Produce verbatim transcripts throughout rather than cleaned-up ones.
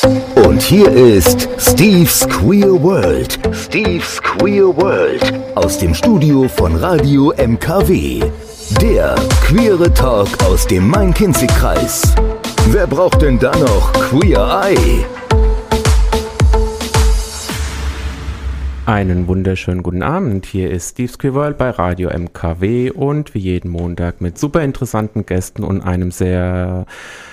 Und hier ist Steve's Queer World. Steve's Queer World. Aus dem Studio von Radio M K W. Der queere Talk aus dem Main-Kinzig-Kreis. Wer braucht denn da noch Queer Eye? Einen wunderschönen guten Abend. Hier ist Steve's Queer World bei Radio M K W und wie jeden Montag mit super interessanten Gästen und einem sehr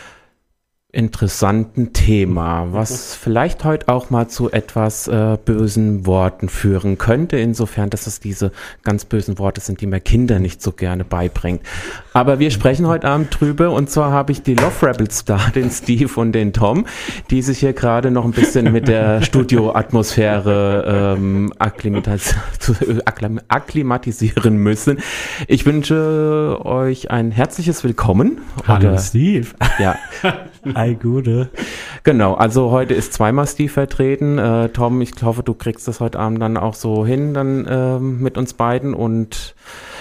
interessanten Thema, was vielleicht heute auch mal zu etwas äh, bösen Worten führen könnte, insofern, dass es diese ganz bösen Worte sind, die man Kindern nicht so gerne beibringt. Aber wir sprechen heute Abend drüber und zwar habe ich die Love Rebels da, den Steve und den Tom, die sich hier gerade noch ein bisschen mit der Studioatmosphäre ähm, akklimatis- akklim- akklimatisieren müssen. Ich wünsche euch ein herzliches Willkommen. Hallo Oder, Steve. Ja. Ei, Gute. Genau, also heute ist zweimal Steve vertreten. Äh, Tom, ich hoffe, du kriegst das heute Abend dann auch so hin, dann ähm, mit uns beiden und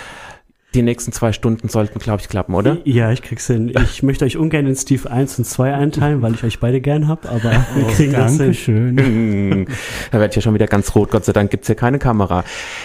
die nächsten zwei Stunden sollten, glaube ich, klappen, oder? Ja, ich krieg's hin. Ich möchte euch ungern in Steve eins und zwei einteilen, weil ich euch beide gern hab, aber wir Oh, kriegen das hin. Dankeschön. Da werde ich ja schon wieder ganz rot, Gott sei Dank gibt's hier keine Kamera.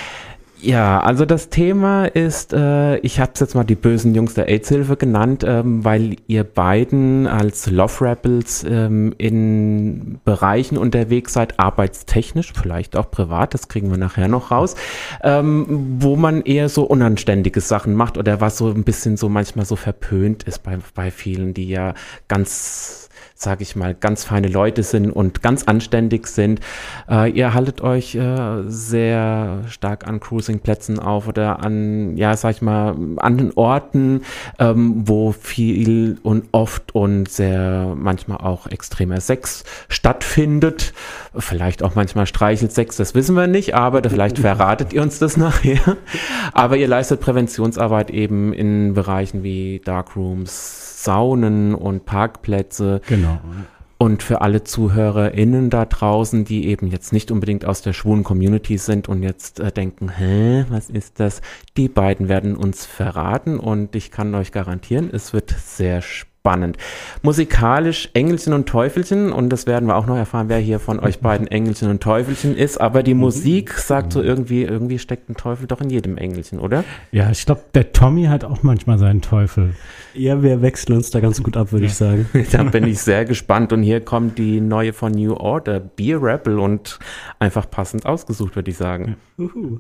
Ja, also das Thema ist, äh, ich habe es jetzt mal die bösen Jungs der AIDS-Hilfe genannt, ähm, weil ihr beiden als Love Rebels ähm, in Bereichen unterwegs seid, arbeitstechnisch, vielleicht auch privat, das kriegen wir nachher noch raus, ähm, wo man eher so unanständige Sachen macht oder was so ein bisschen so manchmal so verpönt ist bei, bei vielen, die ja ganz, sage ich mal, ganz feine Leute sind und ganz anständig sind. Äh, ihr haltet euch äh, sehr stark an Cruisingplätzen auf oder an, ja, sag ich mal, an den Orten, ähm, wo viel und oft und sehr manchmal auch extremer Sex stattfindet. Vielleicht auch manchmal Streichelsex, das wissen wir nicht, aber vielleicht verratet ihr uns das nachher. Aber ihr leistet Präventionsarbeit eben in Bereichen wie Darkrooms, Saunen und Parkplätze. Genau. Und für alle ZuhörerInnen da draußen, die eben jetzt nicht unbedingt aus der schwulen Community sind und jetzt äh, denken, hä, was ist das? Die beiden werden uns verraten und ich kann euch garantieren, es wird sehr spannend. Musikalisch Engelchen und Teufelchen und das werden wir auch noch erfahren, wer hier von euch beiden Engelchen und Teufelchen ist, aber die Musik sagt so irgendwie, irgendwie steckt ein Teufel doch in jedem Engelchen, oder? Ja, ich glaube, der Tommy hat auch manchmal seinen Teufel. Ja, wir wechseln uns da ganz gut ab, würde ja. ich sagen. Da bin ich sehr gespannt und hier kommt die neue von New Order, Be Rebel und einfach passend ausgesucht, würde ich sagen. Ja. Uhu.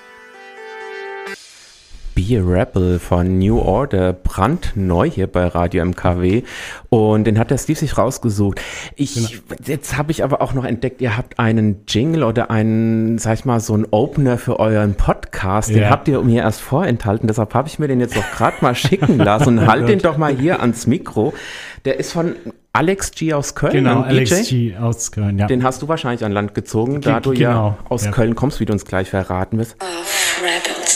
Be a Rebel von New Order, brandneu hier bei Radio M K W und den hat der Steve sich rausgesucht. Ich, genau. Jetzt habe ich aber auch noch entdeckt, ihr habt einen Jingle oder einen, sag ich mal, so einen Opener für euren Podcast, den ja. habt ihr mir erst vorenthalten, deshalb habe ich mir den jetzt auch gerade mal schicken lassen und halt den doch mal hier ans Mikro. Der ist von Alex G. aus Köln. Genau, Alex G. aus Köln, ja. Den hast du wahrscheinlich an Land gezogen, da G- du genau. ja aus ja. Köln kommst, wie du uns gleich verraten wirst. Oh, Rebels.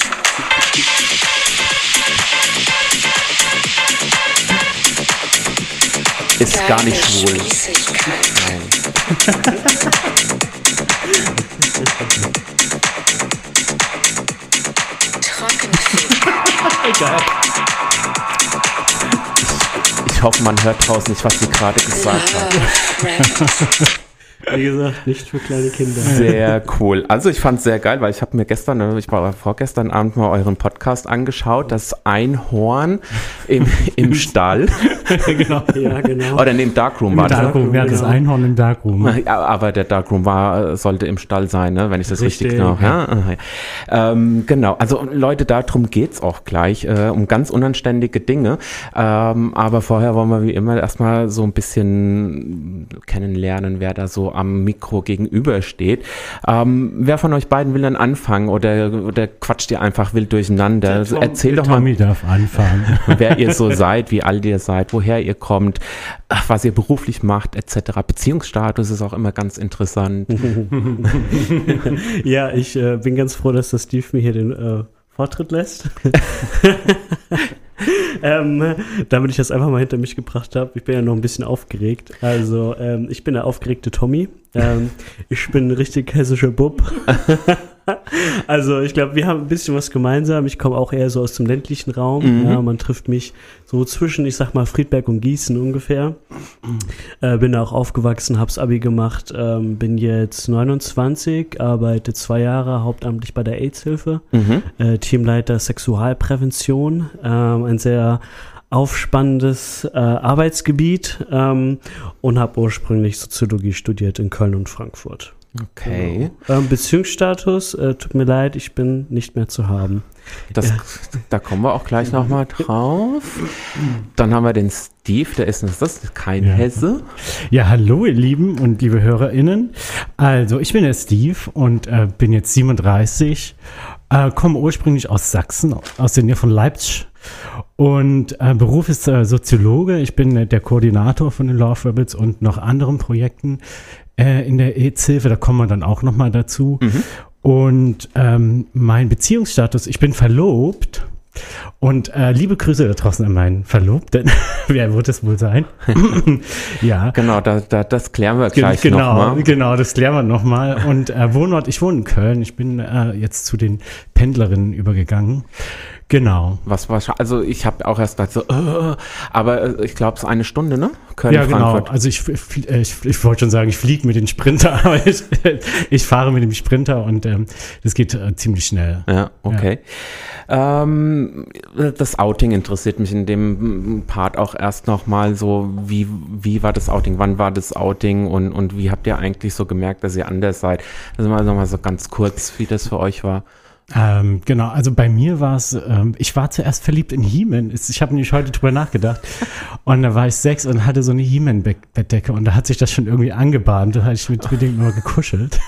Ist gar nicht schwul. Nein. Egal. Ich, ich hoffe, man hört draußen nicht, was sie gerade gesagt hat. Wie gesagt, nicht für kleine Kinder. Sehr cool. Also ich fand es sehr geil, weil ich habe mir gestern, ich war vorgestern Abend mal euren Podcast angeschaut, das Einhorn im, im Stall. Genau, ja, genau. Oder im Darkroom Im war das. Darkroom, ja, das Einhorn im Darkroom. Ja, aber der Darkroom war, sollte im Stall sein, ne, wenn ich das richtig, richtig genau. Ja. Ja. Ähm, genau, also Leute, darum geht's auch gleich, äh, um ganz unanständige Dinge. Ähm, aber vorher wollen wir wie immer erstmal so ein bisschen kennenlernen, wer da so am Mikro gegenüber steht. Ähm, wer von euch beiden will dann anfangen oder, oder quatscht ihr einfach wild durcheinander? Also erzähl doch mal, Tommy darf anfangen. Wer ihr so seid, wie alt ihr seid, woher ihr kommt, was ihr beruflich macht, et cetera. Beziehungsstatus ist auch immer ganz interessant. Ja, ich äh, bin ganz froh, dass der Steve mir hier den äh, Vortritt lässt. ähm, damit ich das einfach mal hinter mich gebracht habe. Ich bin ja noch ein bisschen aufgeregt. Also, ähm, ich bin der aufgeregte Tommy. Ähm, ich bin ein richtig hessischer Bub. Also ich glaube, wir haben ein bisschen was gemeinsam. Ich komme auch eher so aus dem ländlichen Raum. Mhm. Ja, man trifft mich so zwischen, ich sag mal, Friedberg und Gießen ungefähr. Äh, bin da auch aufgewachsen, hab's Abi gemacht, ähm, bin jetzt neunundzwanzig, arbeite zwei Jahre hauptamtlich bei der AIDS-Hilfe, Mhm. äh, Teamleiter Sexualprävention, ähm, ein sehr aufspannendes äh, Arbeitsgebiet ähm, und habe ursprünglich Soziologie studiert in Köln und Frankfurt. Okay. Genau. Ähm, Beziehungsstatus, äh, tut mir leid, ich bin nicht mehr zu haben. Das, Ja. Da kommen wir auch gleich nochmal drauf. Dann haben wir den Steve, der ist das ist kein Ja. Hesse. Ja, hallo ihr Lieben und liebe HörerInnen. Also ich bin der Steve und äh, bin jetzt siebenunddreißig, äh, komme ursprünglich aus Sachsen, aus der Nähe von Leipzig und äh, Beruf ist äh, Soziologe. Ich bin äh, der Koordinator von den Love Rebels und noch anderen Projekten äh, in der AIDS-Hilfe, da kommen wir dann auch nochmal dazu. Mhm. Und ähm, mein Beziehungsstatus, ich bin verlobt. Und äh, liebe Grüße da draußen an meinen Verlobten. Wer wird es wohl sein? Ja. Genau, da, da, das klären wir gleich genau, nochmal. Genau, das klären wir nochmal. Und äh, Wohnort, ich wohne in Köln. Ich bin äh, jetzt zu den Pendlerinnen übergegangen. Genau. Was war, also ich habe auch erst gedacht so, äh, aber äh, ich glaube es ist eine Stunde, ne? Köln, Ja, genau. Frankfurt. Also ich, ich, ich, ich wollte schon sagen, ich fliege mit dem Sprinter, aber ich, ich fahre mit dem Sprinter und ähm, das geht äh, ziemlich schnell. Ja, okay. Ähm, das Outing interessiert mich in dem Part auch erst nochmal so, wie, wie war das Outing, wann war das Outing und, und wie habt ihr eigentlich so gemerkt, dass ihr anders seid? Also mal nochmal so ganz kurz, wie das für euch war. Ähm, genau, also bei mir war es, ähm, ich war zuerst verliebt in He-Man. Ich habe nämlich heute drüber nachgedacht. Und da war ich sechs und hatte so eine He-Man-Bettdecke und da hat sich das schon irgendwie angebahnt. Da hatte ich mit, mit dem immer gekuschelt.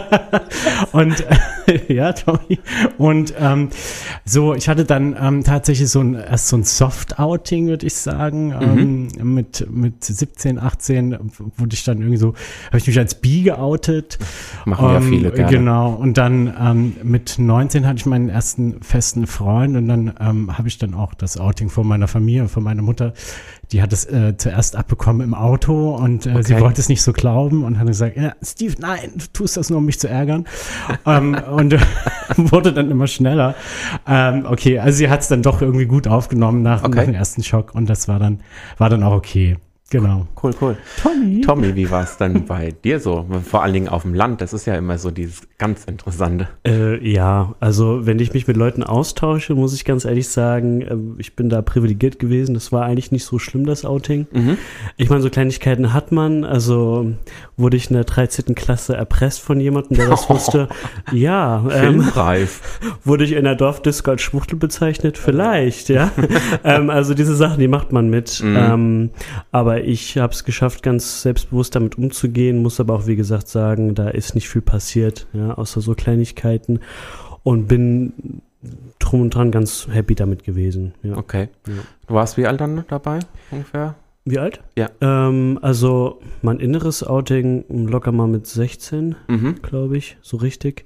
Und äh, ja, Tommy. Und ähm, so, ich hatte dann ähm, tatsächlich so ein, erst so ein Soft-Outing, würde ich sagen. Mhm. Ähm, mit, mit siebzehn, achtzehn wurde ich dann irgendwie so, habe ich mich als bi geoutet. Machen ja viele gerne. Genau, und dann ähm, mit neunzehn hatte ich meinen ersten festen Freund und dann ähm, habe ich dann auch das Outing von meiner Familie, von meiner Mutter, die hat es äh, zuerst abbekommen im Auto und äh, Okay. sie wollte es nicht so glauben und hat gesagt, ja, Steve, nein, du tust das nur, um mich zu ärgern. ähm, und äh, wurde dann immer schneller. Ähm, okay, also sie hat es dann doch irgendwie gut aufgenommen nach, Okay. nach dem ersten Schock und das war dann, war dann auch okay. Genau. Cool, cool. Tommy. Tommy, wie war es denn bei dir so? Vor allen Dingen auf dem Land, das ist ja immer so dieses ganz Interessante. Äh, ja, also wenn ich mich mit Leuten austausche, muss ich ganz ehrlich sagen, äh, ich bin da privilegiert gewesen. Das war eigentlich nicht so schlimm, das Outing. Mhm. Ich meine, so Kleinigkeiten hat man. Also wurde ich in der dreizehnten Klasse erpresst von jemandem, der das wusste. Ja, ähm, Filmreif. wurde ich in der Dorfdisco als Schwuchtel bezeichnet? Vielleicht, ja. ähm, also diese Sachen, die macht man mit. Mhm. Ähm, aber ich habe es geschafft, ganz selbstbewusst damit umzugehen, muss aber auch, wie gesagt, sagen, da ist nicht viel passiert, ja, außer so Kleinigkeiten und bin drum und dran ganz happy damit gewesen. Ja. Okay. Ja. Du warst wie alt dann dabei ungefähr? Wie alt? Ja. Ähm, also mein inneres Outing locker mal mit sechzehn, Mhm. glaube ich, so richtig.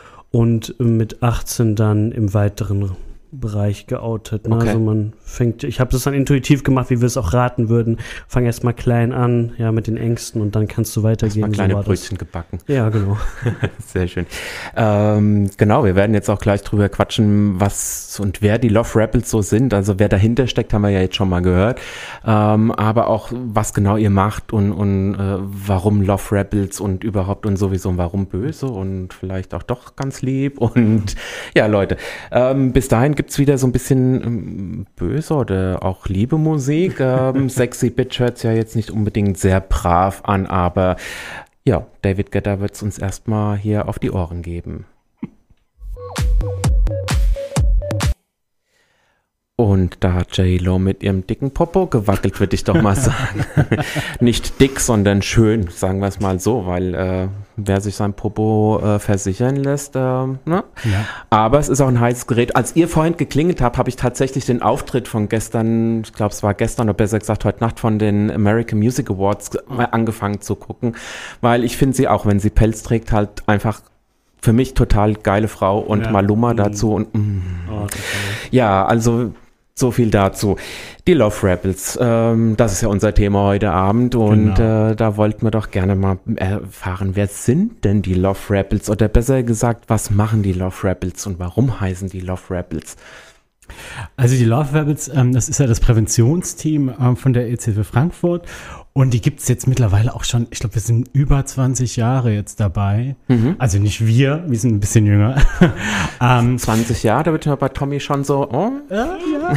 Und mit achtzehn dann im weiteren Bereich geoutet. Ne? Okay. Also man fängt, ich habe das dann intuitiv gemacht, wie wir es auch raten würden. Fang erst mal klein an, ja, mit den Ängsten und dann kannst du weitergehen. Mal So kleine war Brötchen gebacken. das. Ja, genau. Sehr schön. Ähm, genau, wir werden jetzt auch gleich drüber quatschen, was und wer die Love Rebels so sind. Also wer dahinter steckt, haben wir ja jetzt schon mal gehört. Ähm, aber auch, was genau ihr macht und, und äh, warum Love Rebels und überhaupt und sowieso und warum böse und vielleicht auch doch ganz lieb. Und ja, Leute, ähm, bis dahin gibt's wieder so ein bisschen ähm, böse oder auch liebe Musik. Ähm, Sexy Bitch hört's ja jetzt nicht unbedingt sehr brav an, aber ja, David Guetta wird's uns erstmal hier auf die Ohren geben. Und da hat J-Lo mit ihrem dicken Popo gewackelt, würde ich doch mal sagen. Nicht dick, sondern schön, sagen wir es mal so, weil äh, wer sich sein Popo äh, versichern lässt, äh, ne? Ja. Aber es ist auch ein heißes Gerät. Als ihr vorhin geklingelt habt, habe ich tatsächlich den Auftritt von gestern, ich glaube es war gestern oder besser gesagt heute Nacht von den American Music Awards äh, angefangen zu gucken, weil ich finde sie auch, wenn sie Pelz trägt, halt einfach für mich total geile Frau und Ja. Maluma Mhm. dazu und mm. Oh, total. Ja, also So viel dazu. Die Love Rebels, ähm, das ist ja unser Thema heute Abend und genau. äh, da wollten wir doch gerne mal erfahren, wer sind denn die Love Rebels oder besser gesagt, was machen die Love Rebels und warum heißen die Love Rebels? Also die Love Rebels, ähm, das ist ja das Präventionsteam ähm, von der AIDS-Hilfe Frankfurt und die gibt es jetzt mittlerweile auch schon, ich glaube, wir sind über zwanzig Jahre jetzt dabei. Mhm. Also nicht wir, wir sind ein bisschen jünger. ähm, zwanzig Jahre, da wird ja bei Tommy schon so, oh. Ja, ja.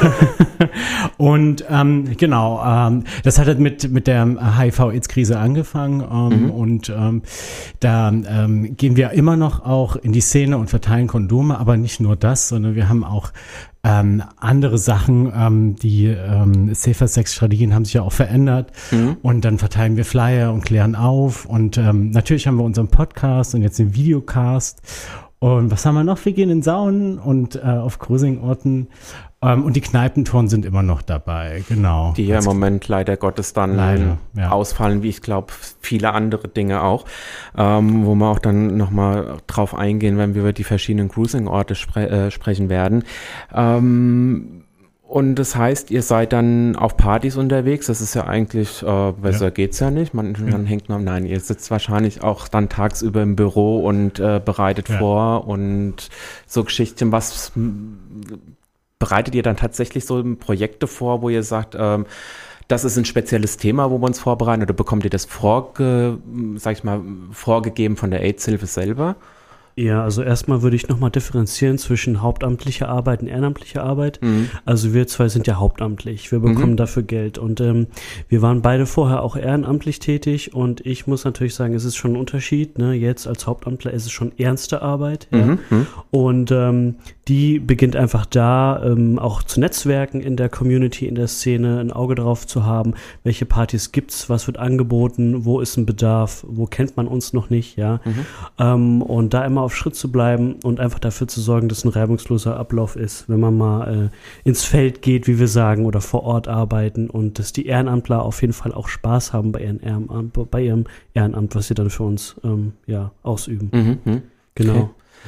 Und ähm, genau, ähm, das hat halt mit, mit der H I V-AIDS-Krise angefangen ähm, mhm. und ähm, da ähm, gehen wir immer noch auch in die Szene und verteilen Kondome, aber nicht nur das, sondern wir haben auch Ähm, andere Sachen, ähm, die ähm, Safer-Sex-Strategien haben sich ja auch verändert mhm. und dann verteilen wir Flyer und klären auf und ähm, natürlich haben wir unseren Podcast und jetzt den Videocast und was haben wir noch? Wir gehen in Saunen und äh, auf Cruising-Orten ähm, und die Kneipentouren sind immer noch dabei, genau. Die ja im Moment leider Gottes dann leider, ja. ausfallen, wie ich glaube viele andere Dinge auch, ähm, wo wir auch dann nochmal drauf eingehen, wenn wir über die verschiedenen Cruising-Orte spre- äh, sprechen werden. Ähm, und das heißt, ihr seid dann auf Partys unterwegs, das ist ja eigentlich, äh, besser ja. geht's ja nicht, man, man ja. hängt noch, nein, ihr sitzt wahrscheinlich auch dann tagsüber im Büro und äh, bereitet ja. vor und so Geschichten, was bereitet ihr dann tatsächlich so Projekte vor, wo ihr sagt, ähm, das ist ein spezielles Thema, wo wir uns vorbereiten, oder bekommt ihr das vorge, sag ich mal, vorgegeben von der AIDS-Hilfe selber? Ja, also erstmal würde ich nochmal differenzieren zwischen hauptamtlicher Arbeit und ehrenamtlicher Arbeit. Mhm. Also wir zwei sind ja hauptamtlich, wir bekommen mhm. dafür Geld und ähm, wir waren beide vorher auch ehrenamtlich tätig und ich muss natürlich sagen, es ist schon ein Unterschied, ne? Jetzt als Hauptamtler ist es schon ernste Arbeit ja? mhm. und ähm, die beginnt einfach da, ähm, auch zu netzwerken in der Community, in der Szene, ein Auge drauf zu haben, welche Partys gibt's, was wird angeboten, wo ist ein Bedarf, wo kennt man uns noch nicht, ja, mhm. ähm, und da immer auf Schritt zu bleiben und einfach dafür zu sorgen, dass ein reibungsloser Ablauf ist, wenn man mal äh, ins Feld geht, wie wir sagen, oder vor Ort arbeiten und dass die Ehrenamtler auf jeden Fall auch Spaß haben bei ihrem Ehrenamt, bei ihrem Ehrenamt, was sie dann für uns ähm, ja, ausüben. Mhm. Genau. Okay.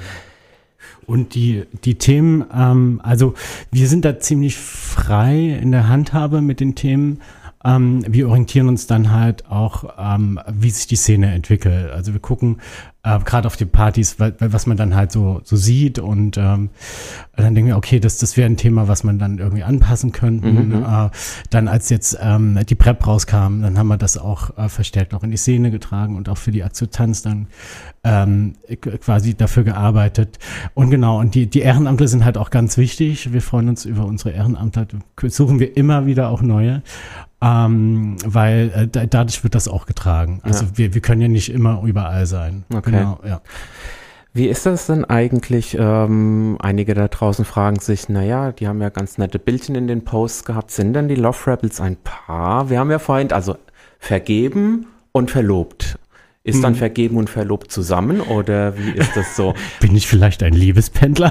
Und die, die Themen, ähm, also wir sind da ziemlich frei in der Handhabe mit den Themen. Ähm, wir orientieren uns dann halt auch, ähm, wie sich die Szene entwickelt. Also wir gucken äh, gerade auf die Partys, weil, weil, was man dann halt so, so sieht und ähm, dann denken wir, okay, das, das wäre ein Thema, was man dann irgendwie anpassen könnte. Mhm. Äh, dann als jetzt ähm, die PrEP rauskam, dann haben wir das auch äh, verstärkt auch in die Szene getragen und auch für die Akzeptanz dann ähm, quasi dafür gearbeitet. Und genau, und die, die Ehrenamtler sind halt auch ganz wichtig. Wir freuen uns über unsere Ehrenamtler, suchen wir immer wieder auch neue. Ähm, weil äh, da, dadurch wird das auch getragen. Also ja. wir, wir können ja nicht immer überall sein. Okay. Genau, ja. Wie ist das denn eigentlich? Ähm, einige da draußen fragen sich, naja, die haben ja ganz nette Bildchen in den Posts gehabt. Sind denn die Love Rebels ein Paar? Wir haben ja vorhin, also vergeben und verlobt. Ist dann vergeben und verlobt zusammen oder wie ist das so? Bin ich vielleicht ein Liebespendler?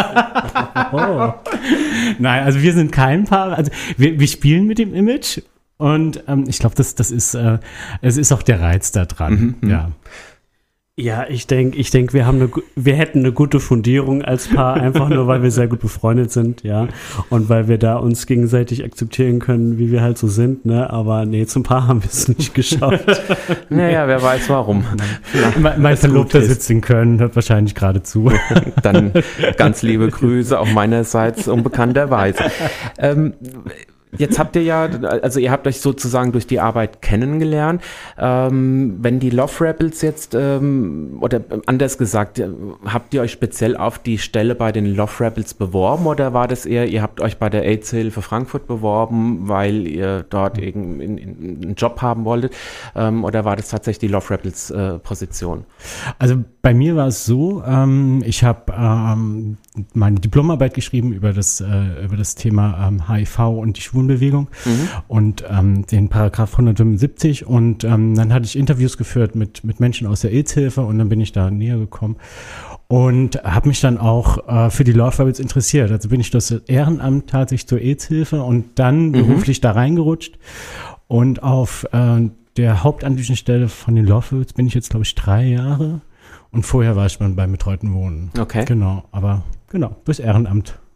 oh. Nein, also wir sind kein Paar. Also wir, wir spielen mit dem Image und ähm, ich glaube, das, das ist, äh, es ist auch der Reiz da dran. Mhm, ja. Ja, ich denke, ich denk, wir haben eine, wir hätten eine gute Fundierung als Paar, einfach nur, weil wir sehr gut befreundet sind, ja, und weil wir da uns gegenseitig akzeptieren können, wie wir halt so sind, ne, aber nee, zum Paar haben wir es nicht geschafft. Naja, wer weiß warum. mein mein Verlobter sitzt in Köln, hört wahrscheinlich gerade zu. Dann ganz liebe Grüße auch meinerseits unbekannterweise. Ähm, Jetzt habt ihr ja, also ihr habt euch sozusagen durch die Arbeit kennengelernt. Ähm, wenn die Love Rebels jetzt, ähm, oder anders gesagt, habt ihr euch speziell auf die Stelle bei den Love Rebels beworben oder war das eher, ihr habt euch bei der AIDS-Hilfe Frankfurt beworben, weil ihr dort einen Job haben wolltet, ähm, oder war das tatsächlich die Love Rebels äh, Position? Also bei mir war es so, ähm, ich habe ähm, meine Diplomarbeit geschrieben über das, äh, über das Thema ähm, H I V und die Schwulenbewegung mhm. und ähm, den Paragraph hundertfünfundsiebzig und ähm, dann hatte ich Interviews geführt mit, mit Menschen aus der AIDS-Hilfe und dann bin ich da näher gekommen und habe mich dann auch äh, für die Love Rebels interessiert. Also bin ich das Ehrenamt tatsächlich zur AIDS-Hilfe und dann mhm. beruflich da reingerutscht und auf äh, der hauptamtlichen Stelle von den Love Rebels bin ich jetzt, glaube ich, drei Jahre. Und vorher war ich mal beim betreuten Wohnen. Okay. Genau, aber genau, durchs Ehrenamt.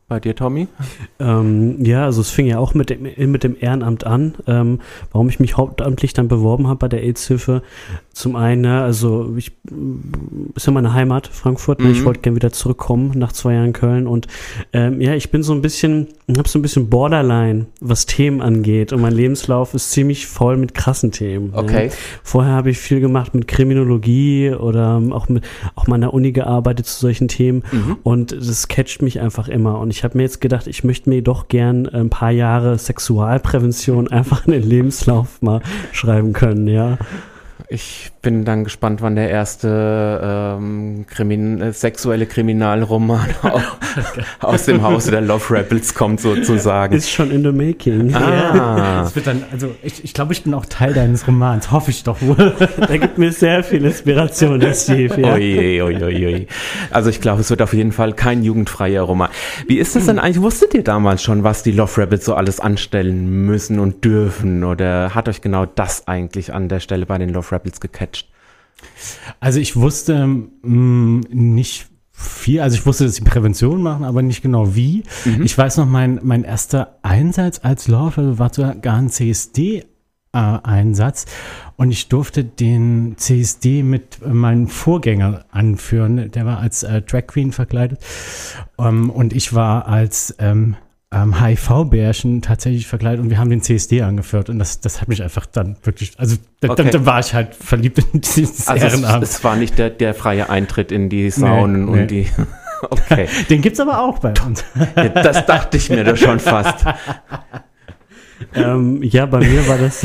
Bei dir, Tommy? Ähm, ja, also es fing ja auch mit dem, mit dem Ehrenamt an, ähm, warum ich mich hauptamtlich dann beworben habe bei der AIDS-Hilfe. Zum einen, ja, also ich ist ja meine Heimat, Frankfurt, ne? Mhm. Ich wollte gerne wieder zurückkommen nach zwei Jahren Köln und ähm, ja, ich bin so ein bisschen, habe so ein bisschen Borderline, was Themen angeht und mein Lebenslauf ist ziemlich voll mit krassen Themen. Okay. Ja. Vorher habe ich viel gemacht mit Kriminologie oder auch mit auch meiner Uni gearbeitet zu solchen Themen Mhm. und das catcht mich einfach immer und ich habe mir jetzt gedacht, ich möchte mir doch gern ein paar Jahre Sexualprävention einfach in den Lebenslauf mal schreiben können, ja. Ich bin dann gespannt, wann der erste ähm, Krimin äh, sexuelle Kriminalroman aus dem Hause der Love Rebels kommt, sozusagen. Ist schon in the making. Ah. Das wird dann, also ich, ich glaube, ich bin auch Teil deines Romans, hoffe ich doch wohl. Da gibt mir sehr viel Inspiration, das Steve, ja. Oje, oje, oje. Also ich glaube, es wird auf jeden Fall kein jugendfreier Roman. Wie ist das denn eigentlich? Wusstet ihr damals schon, was die Love Rebels so alles anstellen müssen und dürfen? Oder hat euch genau das eigentlich an der Stelle bei den Love Rebels gecatcht? Also ich wusste mh, nicht viel, also ich wusste, dass sie Prävention machen, aber nicht genau wie. Mhm. Ich weiß noch, mein, mein erster Einsatz als Love war sogar ein C S D-Einsatz und ich durfte den C S D mit äh, meinem Vorgänger anführen. Der war als äh, Drag Queen verkleidet um, und ich war als ähm, Ähm, H I V-Bärchen tatsächlich verkleidet und wir haben den C S D angeführt und das, das hat mich einfach dann wirklich, also da, Okay. dann, dann war ich halt verliebt in dieses Also Ehrenamt. es, es war nicht der, der freie Eintritt in die Saunen Nee, und nee. die... Okay, Den gibt's aber auch bei uns. ja, das dachte ich mir doch schon fast. Ähm, ja, bei mir war das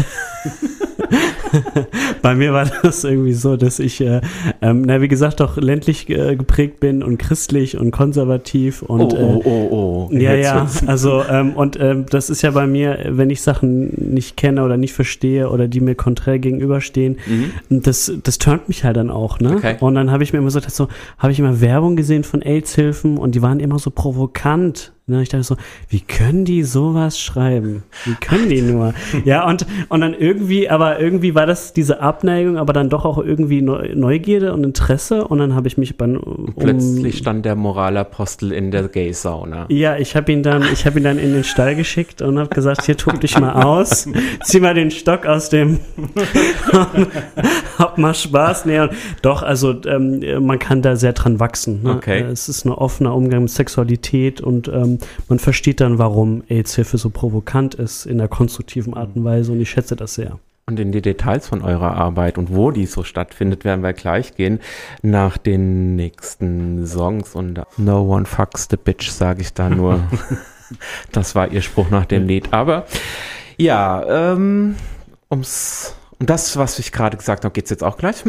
bei mir war das irgendwie so, dass ich, äh, ähm, na, wie gesagt, doch ländlich äh, geprägt bin und christlich und konservativ und oh, oh, oh, oh. äh, ja, Jetzt ja, wird's- also ähm, und ähm, das ist ja bei mir, wenn ich Sachen nicht kenne oder nicht verstehe oder die mir konträr gegenüberstehen, Mhm. das, das turnt mich halt dann auch, ne? Okay. Und dann habe ich mir immer so, gedacht, so habe ich immer Werbung gesehen von AIDS-Hilfen und die waren immer so provokant. Ne? Ich dachte so, wie können die sowas schreiben? Wie können die nur? Ja, und, und dann irgendwie, aber irgendwie war das diese Abneigung, aber dann doch auch irgendwie Neu- Neugierde und Interesse und dann habe ich mich dann um, Plötzlich stand der Moralapostel in der Gay-Sauna. ja, ich habe ihn dann, ich habe ihn dann in den Stall geschickt und habe gesagt, hier tob dich mal aus, zieh mal den Stock aus dem, hab mal Spaß. Nee, und doch, also ähm, man kann da sehr dran wachsen. Ne? Okay. Äh, Es ist ein offener Umgang mit Sexualität und ähm, man versteht dann, warum AIDS-Hilfe so provokant ist in einer konstruktiven Art und Weise und ich schätze das sehr. Und in die Details von eurer Arbeit und wo die so stattfindet, werden wir gleich gehen nach den nächsten Songs. Und no one fucks the bitch, sage ich da nur. Das war ihr Spruch nach dem Lied. Aber ja, ähm, ums um das, was ich gerade gesagt habe, geht es jetzt auch gleich.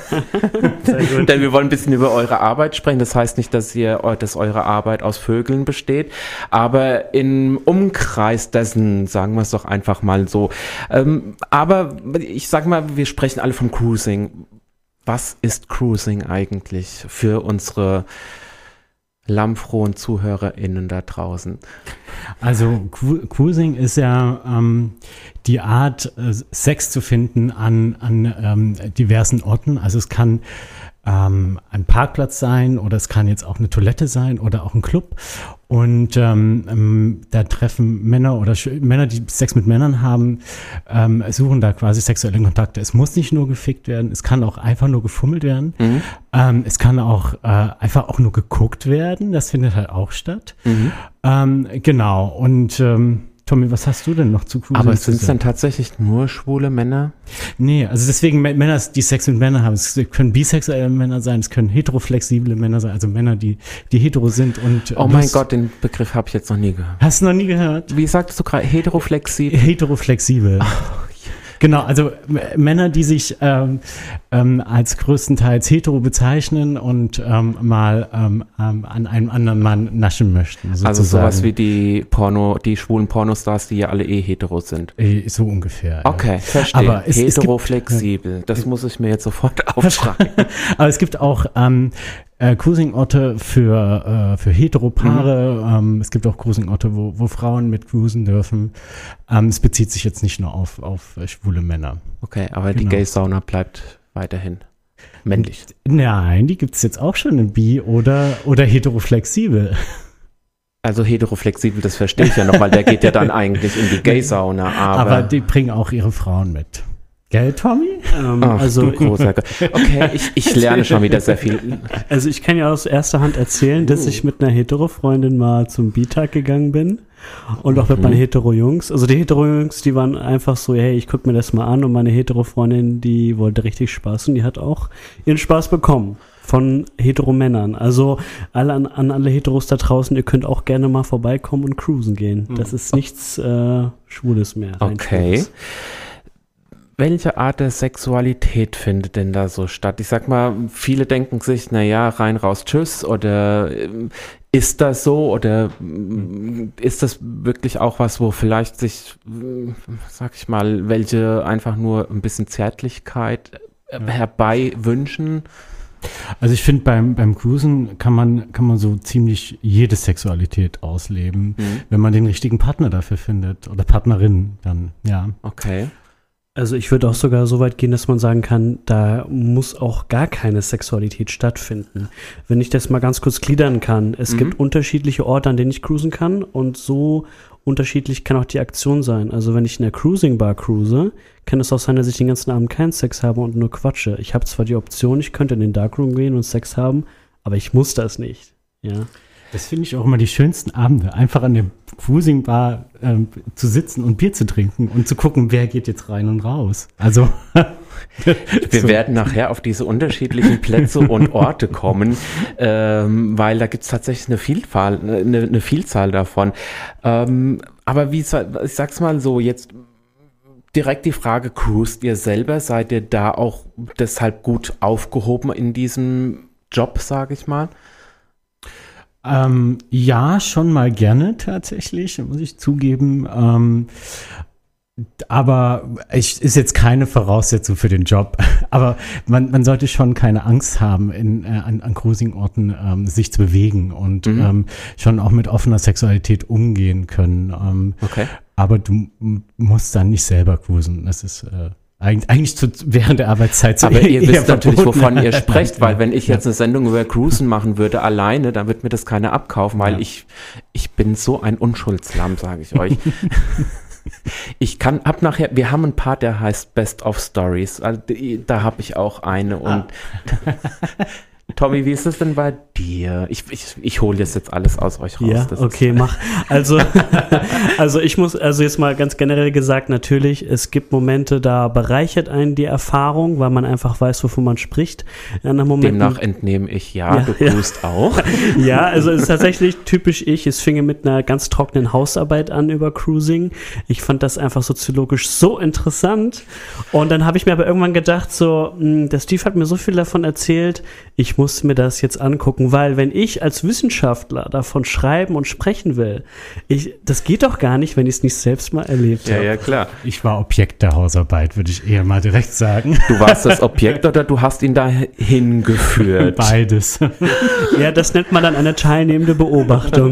Sehr gut. Denn wir wollen ein bisschen über eure Arbeit sprechen. Das heißt nicht, dass ihr, dass eure Arbeit aus Vögeln besteht, aber im Umkreis dessen, sagen wir es doch einfach mal so. Ähm, aber ich sag mal, wir sprechen alle vom Cruising. Was ist Cruising eigentlich für unsere lammfrohen ZuhörerInnen da draußen? Also Cru- Cruising ist ja ähm, die Art, äh, Sex zu finden an, an ähm, diversen Orten. Also es kann ähm, ein Parkplatz sein oder es kann jetzt auch eine Toilette sein oder auch ein Club. Und ähm, ähm, da treffen Männer oder Sch- Männer, die Sex mit Männern haben, ähm, suchen da quasi sexuelle Kontakte. Es muss nicht nur gefickt werden, es kann auch einfach nur gefummelt werden. Mhm. Ähm, es kann auch äh, einfach auch nur geguckt werden. Das findet halt auch statt. Mhm. Ähm, genau. Und ähm, Tommy, was hast du denn noch zu Cruising? Aber zu sind es sagen? dann tatsächlich nur schwule Männer? Nee, also deswegen M- Männer, die Sex mit Männern haben. Es können bisexuelle Männer sein, es können heteroflexible Männer sein, also Männer, die, die hetero sind und Oh mein Lust- Gott, den Begriff habe ich jetzt noch nie gehört. Hast du noch nie gehört? Wie sagtest du gerade? Heteroflexibel? Heteroflexibel. Genau, also M- Männer, die sich ähm, ähm, als größtenteils hetero bezeichnen und ähm, mal ähm, ähm, an einem anderen Mann naschen möchten. Sozusagen. Also sowas wie die Porno, die schwulen Pornostars, die ja alle eh hetero sind. Äh, So ungefähr. ja. Okay, verstehe. Aber es- es gibt- Heteroflexibel. Das muss ich mir jetzt sofort aufschreiben. Aber es gibt auch ähm, äh, Cruising-Orte für, äh, für Heteropaare. Ähm, es gibt auch Cruising-Orte, wo, wo Frauen mit cruisen dürfen. Ähm, es bezieht sich jetzt nicht nur auf, auf äh, schwule Männer. Okay, aber die Genau. Gay-Sauna bleibt weiterhin männlich. Nein, die gibt es jetzt auch schon in bi- oder, oder heteroflexibel. Also heteroflexibel, das verstehe ich ja noch, weil der geht ja dann eigentlich in die Gay-Sauna. Aber, Aber die bringen auch ihre Frauen mit. Gell, Tommy? Ähm, Ach, also, du großer Gott. Okay, ich, ich lerne schon wieder sehr viel. also ich kann ja aus erster Hand erzählen, dass ich mit einer Hetero-Freundin mal zum B-Tag gegangen bin und auch mit meinen Hetero-Jungs. Also die Hetero-Jungs, die waren einfach so, hey, ich guck mir das mal an, und meine Hetero-Freundin, die wollte richtig Spaß und die hat auch ihren Spaß bekommen von Hetero-Männern. Also alle an, an alle Heteros da draußen, ihr könnt auch gerne mal vorbeikommen und cruisen gehen. Das ist nichts äh, Schwules mehr. Okay. Welche Art der Sexualität findet denn da so statt? Ich sag mal, viele denken sich, naja, rein, raus, tschüss, oder ähm, ist das so, oder ähm, ist das wirklich auch was, wo vielleicht sich, äh, sag ich mal, welche einfach nur ein bisschen Zärtlichkeit äh, herbei wünschen? Also ich finde, beim, beim Cruisen kann man, kann man so ziemlich jede Sexualität ausleben, Mhm. wenn man den richtigen Partner dafür findet oder Partnerin dann, ja. Okay. Also ich würde auch sogar so weit gehen, dass man sagen kann, da muss auch gar keine Sexualität stattfinden. Wenn ich das mal ganz kurz gliedern kann. Es Mhm. gibt unterschiedliche Orte, an denen ich cruisen kann, und so unterschiedlich kann auch die Aktion sein. Also wenn ich in der Cruising Bar cruise, kann es auch sein, dass ich den ganzen Abend keinen Sex habe und nur quatsche. Ich habe zwar die Option, ich könnte in den Darkroom gehen und Sex haben, aber ich muss das nicht. Ja. Das finde ich auch immer die schönsten Abende, einfach an der Cruising Bar ähm, zu sitzen und Bier zu trinken und zu gucken, wer geht jetzt rein und raus. Also Wir so. werden nachher auf diese unterschiedlichen Plätze und Orte kommen, ähm, weil da gibt es tatsächlich eine Vielzahl, eine, eine Vielzahl davon. Ähm, aber wie, sa- ich sag's mal so, jetzt direkt die Frage, cruist ihr selber? Seid ihr da auch deshalb gut aufgehoben in diesem Job, sage ich mal? Ähm, ja, schon mal gerne tatsächlich, muss ich zugeben. Ähm, aber es ist jetzt keine Voraussetzung für den Job. Aber man, man sollte schon keine Angst haben, in, äh, an, an Cruising-Orten ähm, sich zu bewegen und Mhm. ähm, schon auch mit offener Sexualität umgehen können. Ähm, Okay. aber du m- musst dann nicht selber cruisen. Das ist äh, eigentlich, eigentlich zu, während der Arbeitszeit so Aber ihr eher wisst natürlich, verboten. wovon ihr sprecht, weil wenn ich Ja. jetzt eine Sendung über Cruisen machen würde, alleine, dann wird mir das keiner abkaufen, weil Ja. ich, ich bin so ein Unschuldslamm, sage ich euch. Ich kann ab nachher, wir haben einen Part, der heißt Best of Stories, also die, da habe ich auch eine und Ah. Tommy, wie ist es denn bei dir? Ich, ich, ich hole das jetzt alles aus euch raus. Ja, Das okay, mach. Also, also ich muss, also jetzt mal ganz generell gesagt, natürlich, es gibt Momente, da bereichert einen die Erfahrung, weil man einfach weiß, wovon man spricht. In anderen ist, Momenten, demnach entnehme ich, ja, Ja, du ja. cruist auch. ja, also es ist tatsächlich typisch ich. Es fing mit einer ganz trockenen Hausarbeit an über Cruising. Ich fand das einfach soziologisch so interessant. Und dann habe ich mir aber irgendwann gedacht, so, mh, der Steve hat mir so viel davon erzählt, ich muss mir das jetzt angucken, weil wenn ich als Wissenschaftler davon schreiben und sprechen will, ich, das geht doch gar nicht, wenn ich es nicht selbst mal erlebt Ja, habe. ja, klar. Ich war Objekt der Hausarbeit, würde ich eher mal direkt sagen. Du warst das Objekt oder du hast ihn da hingeführt? Beides. Ja, das nennt man dann eine teilnehmende Beobachtung.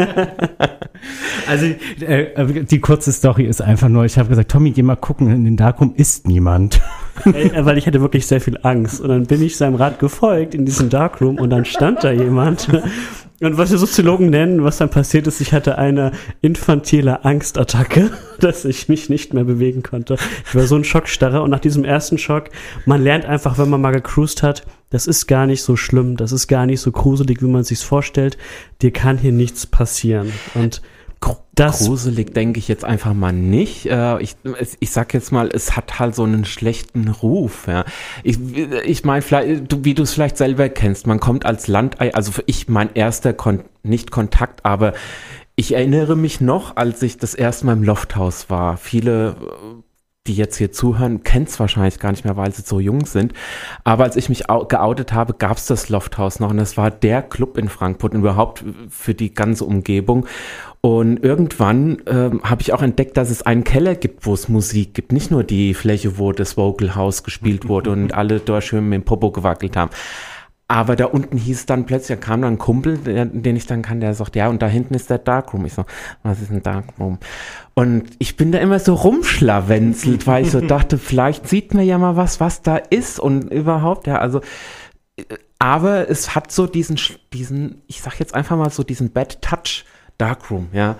Also äh, die kurze Story ist einfach nur, ich habe gesagt, Tommy, geh mal gucken, in den Darkroom ist niemand. Ey, weil ich hatte wirklich sehr viel Angst. Und dann bin ich seinem Rat gefolgt in diesem Darkroom und dann stand da jemand. Und was wir Soziologen nennen, was dann passiert ist, ich hatte eine infantile Angstattacke, dass ich mich nicht mehr bewegen konnte. Ich war so ein Schockstarre und nach diesem ersten Schock, man lernt einfach, wenn man mal gecruised hat, das ist gar nicht so schlimm, das ist gar nicht so gruselig, wie man sich's vorstellt. Dir kann hier nichts passieren. Und das Gruselig denke ich jetzt einfach mal nicht. Äh, ich, ich sag jetzt mal, es hat halt so einen schlechten Ruf. Ja. Ich, ich meine, vielleicht, du, wie du es vielleicht selber kennst, man kommt als Landei, also für ich mein erster, Kon- nicht Kontakt, aber ich erinnere mich noch, als ich das erste Mal im Lofthaus war. Viele, die jetzt hier zuhören, kennen es wahrscheinlich gar nicht mehr, weil sie so jung sind. Aber als ich mich au- geoutet habe, gab es das Lofthaus noch und das war der Club in Frankfurt und überhaupt für die ganze Umgebung. Und irgendwann ähm, habe ich auch entdeckt, dass es einen Keller gibt, wo es Musik gibt. Nicht nur die Fläche, wo das Vocal House gespielt wurde und alle durchschwimmen mit dem Popo gewackelt haben. Aber da unten hieß es dann plötzlich, da kam dann ein Kumpel, der, den ich dann kannte, der sagt, ja, und da hinten ist der Darkroom. Ich so, was ist ein Darkroom? Und ich bin da immer so rumschlawenzelt, weil ich so dachte, vielleicht sieht man ja mal was, was da ist und überhaupt, ja, also, aber es hat so diesen, diesen, ich sag jetzt einfach mal so diesen Bad Touch, Darkroom, ja.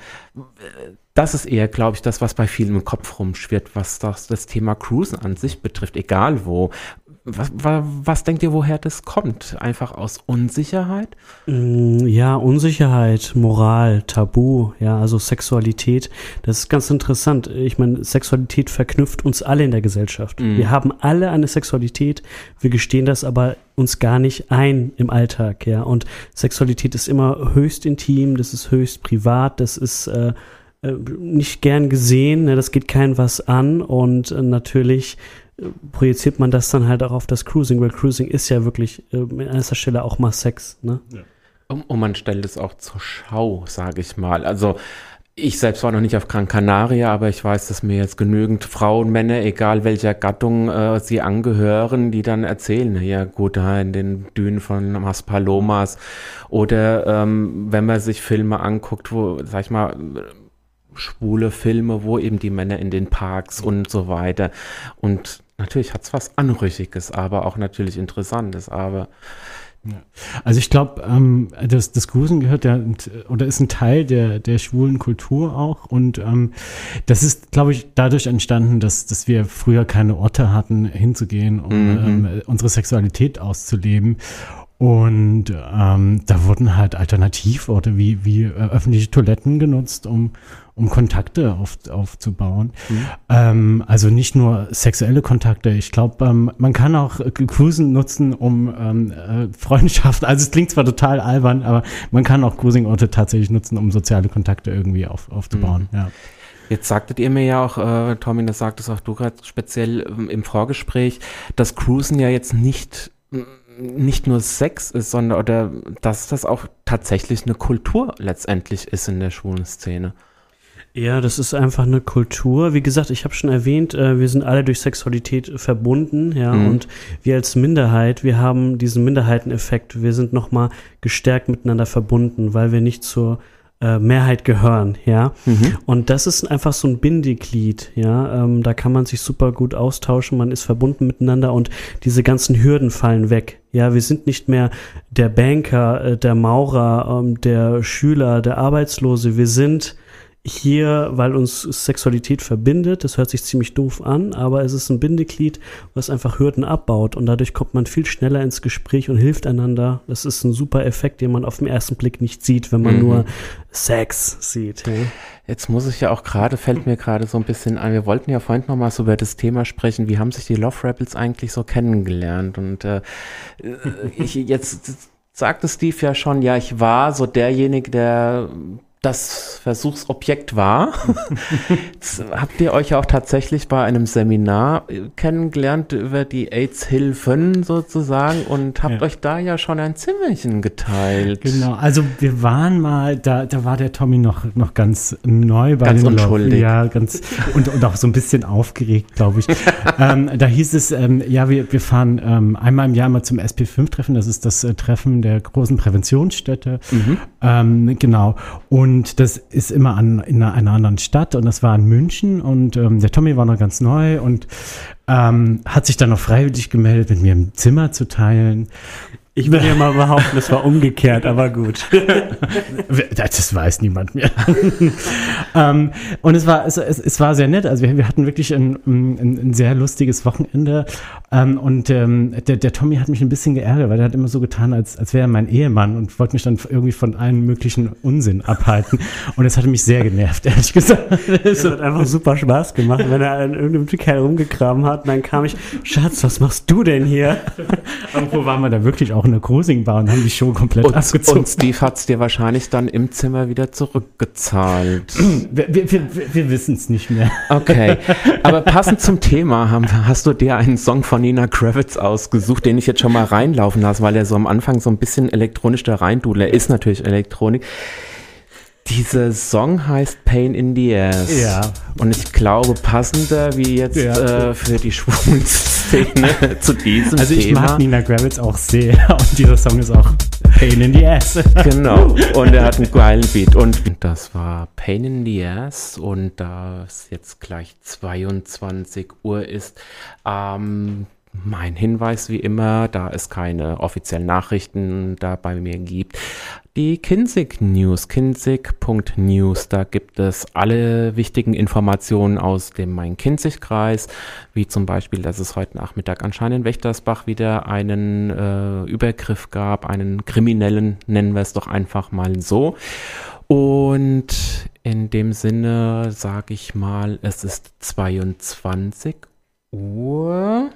Das ist eher, glaube ich, das, was bei vielen im Kopf rumschwirrt, was das, das Thema Cruisen an sich betrifft, egal wo. Was, was, was denkt ihr, woher das kommt? Einfach aus Unsicherheit? Ja, Unsicherheit, Moral, Tabu, ja, also Sexualität. Das ist ganz interessant. Ich meine, Sexualität verknüpft uns alle in der Gesellschaft. Mhm. Wir haben alle eine Sexualität, wir gestehen das aber uns gar nicht ein im Alltag, ja. Und Sexualität ist immer höchst intim, das ist höchst privat, das ist äh, nicht gern gesehen, ne, das geht keinem was an und äh, natürlich projiziert man das dann halt auch auf das Cruising, weil Cruising ist ja wirklich äh, an erster Stelle auch mal Sex, ne? Ja. Und, und man stellt es auch zur Schau, sage ich mal. Also ich selbst war noch nicht auf Gran Canaria, aber ich weiß, dass mir jetzt genügend Frauen, Männer, egal welcher Gattung äh, sie angehören, die dann erzählen, ja gut, da in den Dünen von Maspalomas oder ähm, wenn man sich Filme anguckt, wo, sag ich mal, schwule Filme, wo eben die Männer in den Parks und so weiter. Und natürlich hat es was Anrüchiges, aber auch natürlich Interessantes, aber ja. Also ich glaube, ähm, das, das Cruisen gehört ja oder ist ein Teil der, der schwulen Kultur auch und ähm, das ist, glaube ich, dadurch entstanden, dass, dass wir früher keine Orte hatten, hinzugehen, um mhm. ähm, unsere Sexualität auszuleben. Und ähm, da wurden halt Alternativorte wie, wie äh, öffentliche Toiletten genutzt, um, um Kontakte auf, aufzubauen. Mhm. Ähm, also nicht nur sexuelle Kontakte. Ich glaube, ähm, man kann auch äh, Cruisen nutzen, um ähm, äh, Freundschaften, also es klingt zwar total albern, aber man kann auch Cruising-Orte tatsächlich nutzen, um soziale Kontakte irgendwie auf, aufzubauen. Mhm. Ja. Jetzt sagtet ihr mir ja auch, äh, Tommy, das sagtest auch du gerade speziell ähm, im Vorgespräch, dass Cruisen ja jetzt nicht nicht nur Sex ist, sondern oder dass das auch tatsächlich eine Kultur letztendlich ist in der schwulen Szene. Ja, das ist einfach eine Kultur. Wie gesagt, ich habe schon erwähnt, äh, wir sind alle durch Sexualität verbunden, ja, mhm. und wir als Minderheit, wir haben diesen Minderheiteneffekt, wir sind nochmal gestärkt miteinander verbunden, weil wir nicht zur äh, Mehrheit gehören, ja, mhm. und das ist einfach so ein Bindeglied, ja, ähm, da kann man sich super gut austauschen, man ist verbunden miteinander und diese ganzen Hürden fallen weg. Ja, wir sind nicht mehr der Banker, äh, der Maurer, ähm, der Schüler, der Arbeitslose, wir sind hier, weil uns Sexualität verbindet, das hört sich ziemlich doof an, aber es ist ein Bindeglied, was einfach Hürden abbaut und dadurch kommt man viel schneller ins Gespräch und hilft einander. Das ist ein super Effekt, den man auf den ersten Blick nicht sieht, wenn man mhm. nur Sex sieht. Ja. Jetzt muss ich ja auch gerade, fällt mir gerade so ein bisschen ein, wir wollten ja vorhin noch mal so über das Thema sprechen, wie haben sich die Love Rebels eigentlich so kennengelernt und äh, ich jetzt sagte Steve ja schon, ja, ich war so derjenige, der das Versuchsobjekt war. Jetzt habt ihr euch auch tatsächlich bei einem Seminar kennengelernt über die AIDS-Hilfen sozusagen und habt ja. euch da ja schon ein Zimmerchen geteilt. Genau, also wir waren mal, da, da war der Tommy noch, noch ganz neu bei ganz den unschuldig. Love, ja, ganz und, und auch so ein bisschen aufgeregt, glaube ich. ähm, da hieß es, ähm, ja, wir, wir fahren ähm, einmal im Jahr mal zum S P fünf Treffen, das ist das äh, Treffen der großen Präventionsstätte. Mhm. Ähm, genau. Und Und das ist immer an, in einer, einer anderen Stadt und das war in München und ähm, der Tommy war noch ganz neu und ähm, hat sich dann noch freiwillig gemeldet, mit mir ein Zimmer zu teilen. Ich will ja mal behaupten, das war umgekehrt, aber gut. Das weiß niemand mehr. ähm, und es war, es, es, es war sehr nett. Also wir, wir hatten wirklich ein, ein, ein sehr lustiges Wochenende. Ähm, und ähm, der, der Tommy hat mich ein bisschen geärgert, weil der hat immer so getan, als, als wäre er mein Ehemann und wollte mich dann irgendwie von allen möglichen Unsinn abhalten. Und das hatte mich sehr genervt, ehrlich gesagt. Es hat einfach super Spaß gemacht, wenn er an irgendeinem Kerl rumgegraben hat. Und dann kam ich, Schatz, was machst du denn hier? Irgendwo waren wir da wirklich auch in der Cruising-Bar und haben die Show komplett und, abgezogen. Und Steve hat es dir wahrscheinlich dann im Zimmer wieder zurückgezahlt. Wir, wir, wir, wir wissen es nicht mehr. Okay, aber passend zum Thema haben, hast du dir einen Song von Nina Kravitz ausgesucht, den ich jetzt schon mal reinlaufen lasse, weil er so am Anfang so ein bisschen elektronisch da reindudelt. Er ist natürlich Elektronik. Dieser Song heißt Pain in the Ass. Ja. Und ich glaube, passender wie jetzt ja. äh, für die schwulen Szene zu diesem also ich Thema. mag Nina Kravitz auch sehr und dieser Song ist auch Pain in the Ass. Genau. Und er hat einen geilen Beat. Und das war Pain in the Ass. Und da es jetzt gleich zweiundzwanzig Uhr ist, ähm, mein Hinweis wie immer, da es keine offiziellen Nachrichten da bei mir gibt, die Kinzig News, kinzig Punkt news, da gibt es alle wichtigen Informationen aus dem Main-Kinzig-Kreis, wie zum Beispiel, dass es heute Nachmittag anscheinend in Wächtersbach wieder einen äh, Übergriff gab, einen kriminellen, nennen wir es doch einfach mal so. Und in dem Sinne sage ich mal, es ist zweiundzwanzig Uhr.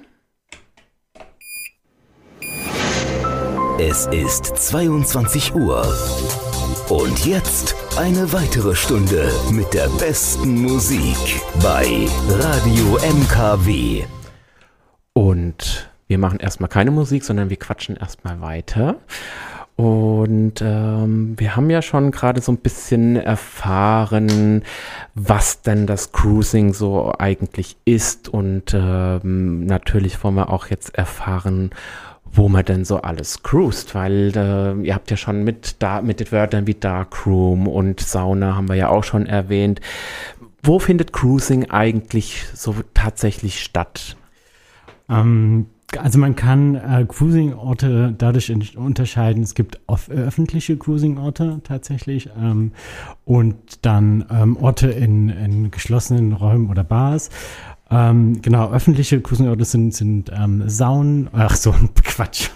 Es ist zweiundzwanzig Uhr. Und jetzt eine weitere Stunde mit der besten Musik bei Radio M K W. Und wir machen erstmal keine Musik, sondern wir quatschen erstmal weiter. Und ähm, wir haben ja schon gerade so ein bisschen erfahren, was denn das Cruising so eigentlich ist. Und ähm, natürlich wollen wir auch jetzt erfahren, wo man denn so alles cruist, weil äh, ihr habt ja schon mit, da, mit den Wörtern wie Darkroom und Sauna haben wir ja auch schon erwähnt. Wo findet Cruising eigentlich so tatsächlich statt? Ähm, also man kann äh, Cruising-Orte dadurch in, unterscheiden. Es gibt off- öffentliche Cruising-Orte tatsächlich ähm, und dann ähm, Orte in, in geschlossenen Räumen oder Bars. Ähm, genau, öffentliche Cruising-Orte sind, sind ähm, Saunen, ach so, Quatsch.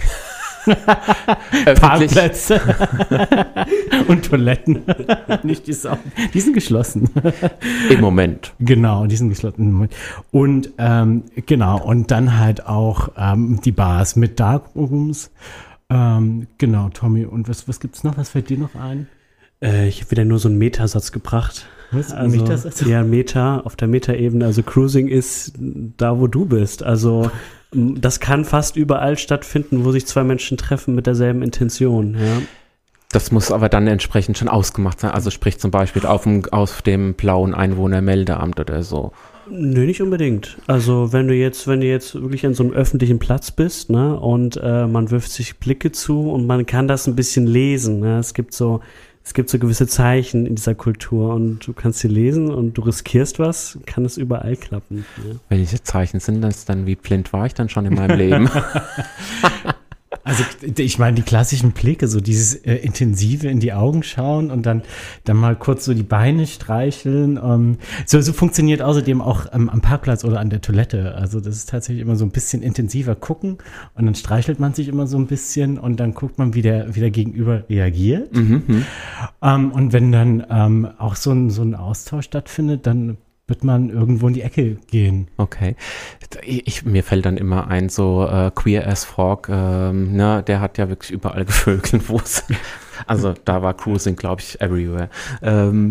Parkplätze und Toiletten. Nicht die Saunen. Die sind geschlossen. Im Moment. Genau, die sind geschlossen. Und ähm, genau, und dann halt auch ähm, die Bars mit Darkrooms. Ähm, genau, Tommy, und was, was gibt's noch? Was fällt dir noch ein? Äh, ich habe wieder nur so einen Metasatz gebracht. Was? Also, Metasatz? Ja, Meta, auf der Meta-Ebene. Also Cruising ist da, wo du bist. Also das kann fast überall stattfinden, wo sich zwei Menschen treffen mit derselben Intention. Ja. Das muss aber dann entsprechend schon ausgemacht sein. Also sprich zum Beispiel auf dem, auf dem blauen Einwohnermeldeamt oder so. Nö, nicht unbedingt. Also wenn du jetzt, wenn du jetzt wirklich an so einem öffentlichen Platz bist, ne, und äh, man wirft sich Blicke zu und man kann das ein bisschen lesen. Ne? Es gibt so Es gibt so gewisse Zeichen in dieser Kultur und du kannst sie lesen und du riskierst was, kann es überall klappen. Ja. Welche Zeichen sind das dann? Wie blind war ich dann schon in meinem Leben? Also ich meine, die klassischen Blicke, so dieses äh, intensive in die Augen schauen und dann, dann mal kurz so die Beine streicheln. Ähm, so, so funktioniert außerdem auch ähm, am Parkplatz oder an der Toilette. Also das ist tatsächlich immer so ein bisschen intensiver gucken und dann streichelt man sich immer so ein bisschen und dann guckt man, wie der, wie der Gegenüber reagiert. Mhm. Ähm, und wenn dann ähm, auch so ein, so ein Austausch stattfindet, dann wird man irgendwo in die Ecke gehen. Okay. Ich, mir fällt dann immer ein, so äh, Queer as Frog, ähm, ne, der hat ja wirklich überall gevögelt, wo es, also da war Cruising, glaube ich, everywhere. Ähm,